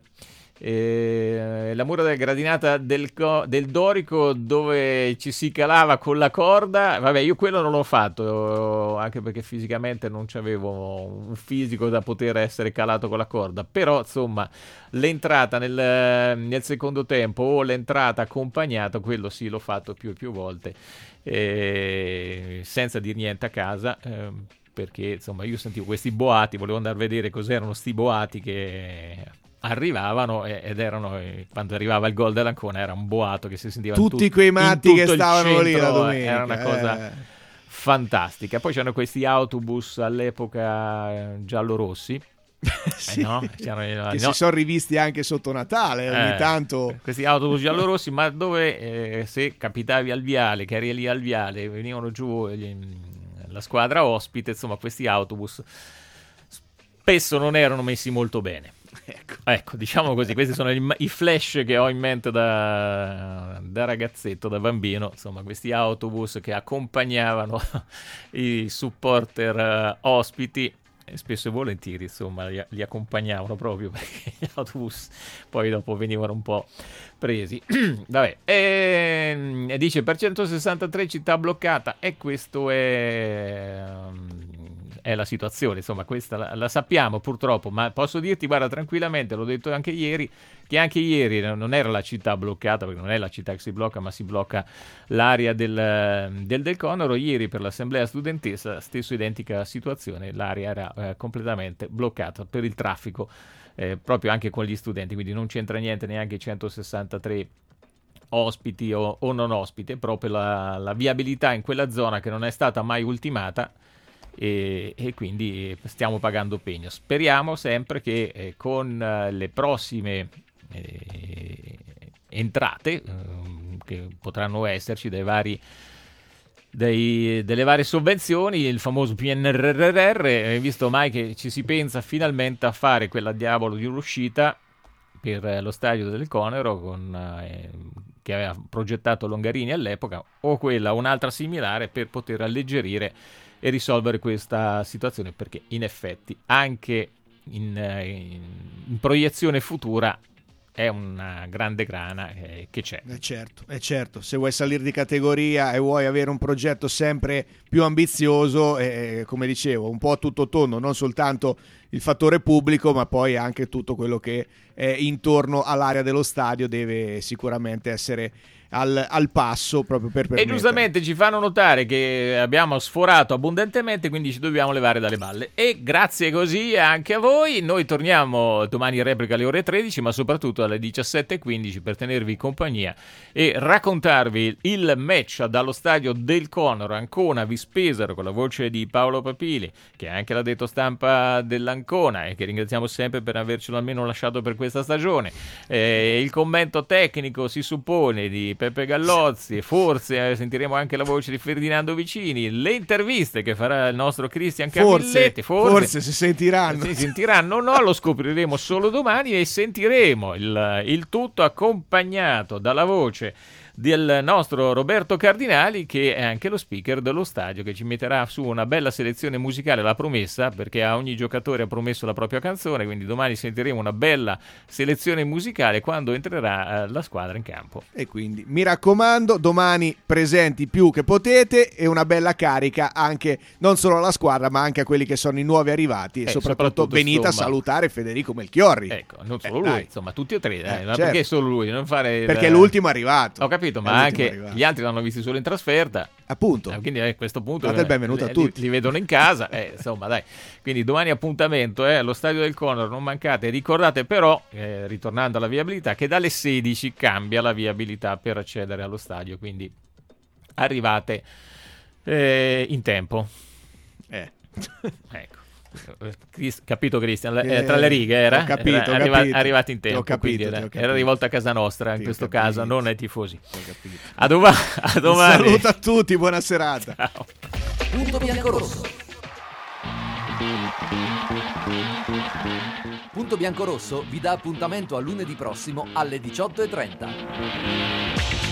Eh, la mura della gradinata del, co- del Dorico dove ci si calava con la corda, vabbè, io quello non l'ho fatto anche perché fisicamente non c'avevo un fisico da poter essere calato con la corda, però insomma l'entrata nel, nel secondo tempo o l'entrata accompagnata, quello sì, l'ho fatto più e più volte eh, senza dir niente a casa, eh, perché insomma io sentivo questi boati, volevo andare a vedere cos'erano sti boati che arrivavano e- ed erano eh, quando arrivava il gol dell'Ancona era un boato che si sentiva in Tutti tut- quei in matti tutto che il stavano lì la centro, domenica, era una cosa eh. fantastica. Poi c'erano questi autobus all'epoca eh, giallo-rossi. Sì, Eh no? C'erano- che no. si sono rivisti anche sotto Natale ogni Eh, tanto. questi autobus giallorossi, ma dove eh, se capitavi al viale, che eri lì al viale, venivano giù gli- la squadra ospite, insomma questi autobus spesso non erano messi molto bene. Ecco, diciamo così, questi sono i, i flash che ho in mente da, da ragazzetto, da bambino, insomma questi autobus che accompagnavano i supporter eh, ospiti. E spesso e volentieri insomma li, li accompagnavano proprio perché gli autobus poi dopo venivano un po' presi. Vabbè, e, e dice per centosessantatré città bloccata e questo è, è la situazione, insomma questa la, la sappiamo purtroppo, ma posso dirti guarda tranquillamente, l'ho detto anche ieri, che anche ieri non era la città bloccata, perché non è la città che si blocca, ma si blocca l'area del, del Del Conoro. Ieri per l'assemblea studentessa stesso identica situazione, l'area era eh, completamente bloccata per il traffico eh, proprio anche con gli studenti, quindi non c'entra niente neanche i centosessantatré ospiti o, o non ospiti, proprio la, la viabilità in quella zona che non è stata mai ultimata e, e quindi stiamo pagando pegno. Speriamo sempre che eh, con eh, le prossime eh, entrate eh, che potranno esserci dai vari dei, delle varie sovvenzioni, il famoso P N R R R, hai visto mai che ci si pensa finalmente a fare quella diavolo di un'uscita per eh, lo stadio del Conero con, eh, che aveva progettato Longarini all'epoca, o quella un'altra similare per poter alleggerire e risolvere questa situazione, perché in effetti anche in, in, in proiezione futura è una grande grana eh, che c'è. Eh certo, è certo, se vuoi salire di categoria e vuoi avere un progetto sempre più ambizioso, eh, come dicevo, un po' a tutto tondo, non soltanto il fattore pubblico, ma poi anche tutto quello che è intorno all'area dello stadio deve sicuramente essere al, al passo proprio per E permettere. giustamente ci fanno notare che abbiamo sforato abbondantemente, quindi ci dobbiamo levare dalle balle. E grazie così anche a voi. Noi torniamo domani in replica alle ore tredici, ma soprattutto alle diciassette e quindici per tenervi compagnia e raccontarvi il match dallo stadio del Conoro Ancona-Vispesaro con la voce di Paolo Papili, che è anche l'addetto stampa dell'Ancona e che ringraziamo sempre per avercelo almeno lasciato per questa stagione. Eh, il commento tecnico si suppone di Peppe Gallozzi, forse eh, sentiremo anche la voce di Ferdinando Vicini, le interviste che farà il nostro Cristian Camilletti, Forse, forse si sentiranno. si sentiranno, no, lo scopriremo solo domani e sentiremo il, il tutto accompagnato dalla voce del nostro Roberto Cardinali, che è anche lo speaker dello stadio, che ci metterà su una bella selezione musicale, l'ha promessa, perché a ogni giocatore ha promesso la propria canzone, quindi domani sentiremo una bella selezione musicale quando entrerà eh, la squadra in campo. E quindi mi raccomando, domani presenti più che potete e una bella carica anche non solo alla squadra ma anche a quelli che sono i nuovi arrivati e Eh, soprattutto, soprattutto, venite insomma, a salutare Federico Melchiorri. Ecco, non solo Eh, lui, dai. insomma, tutti e tre, dai, Eh, ma certo. perché solo lui? Non fare il- Perché è l'ultimo arrivato. Ho capito, È ma l'ultimo anche arrivato. gli altri l'hanno visti solo in trasferta. Appunto. Eh, quindi a questo punto Date il benvenuto a li- tutti. Li, li vedono in casa, eh, insomma, dai. Quindi domani appuntamento eh, allo stadio del Conor, non mancate. Ricordate però, eh, ritornando alla viabilità, che dalle sedici cambia la viabilità per accedere allo stadio, quindi arrivate eh, in tempo. Eh. Ecco. Chris- capito Cristian? Eh, Eh, tra le righe era? ho capito, Era ho arriva- capito. arrivati in Ti ho tempo, capito, quindi ti ho era, capito. era rivolta a casa nostra in Ti ho questo capito. caso, non ai tifosi. Ho capito. A, doma- a domani. Un saluto a tutti, buona serata. Ciao. Punto biancorosso. Punto biancorosso vi dà appuntamento a lunedì prossimo alle diciotto e trenta.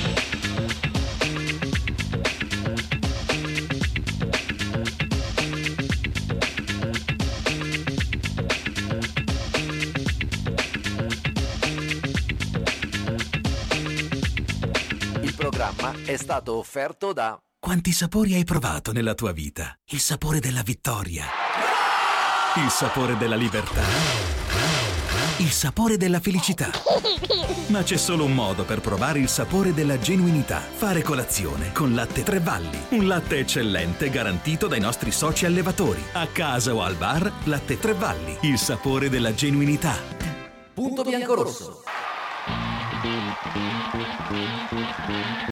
Il programma è stato offerto da Quanti sapori hai provato nella tua vita? Il sapore della vittoria, il sapore della libertà, il sapore della felicità. Ma c'è solo un modo per provare il sapore della genuinità: fare colazione con Latte Tre Valli. Un latte eccellente garantito dai nostri soci allevatori. A casa o al bar, Latte Tre Valli, il sapore della genuinità. Punto biancorosso.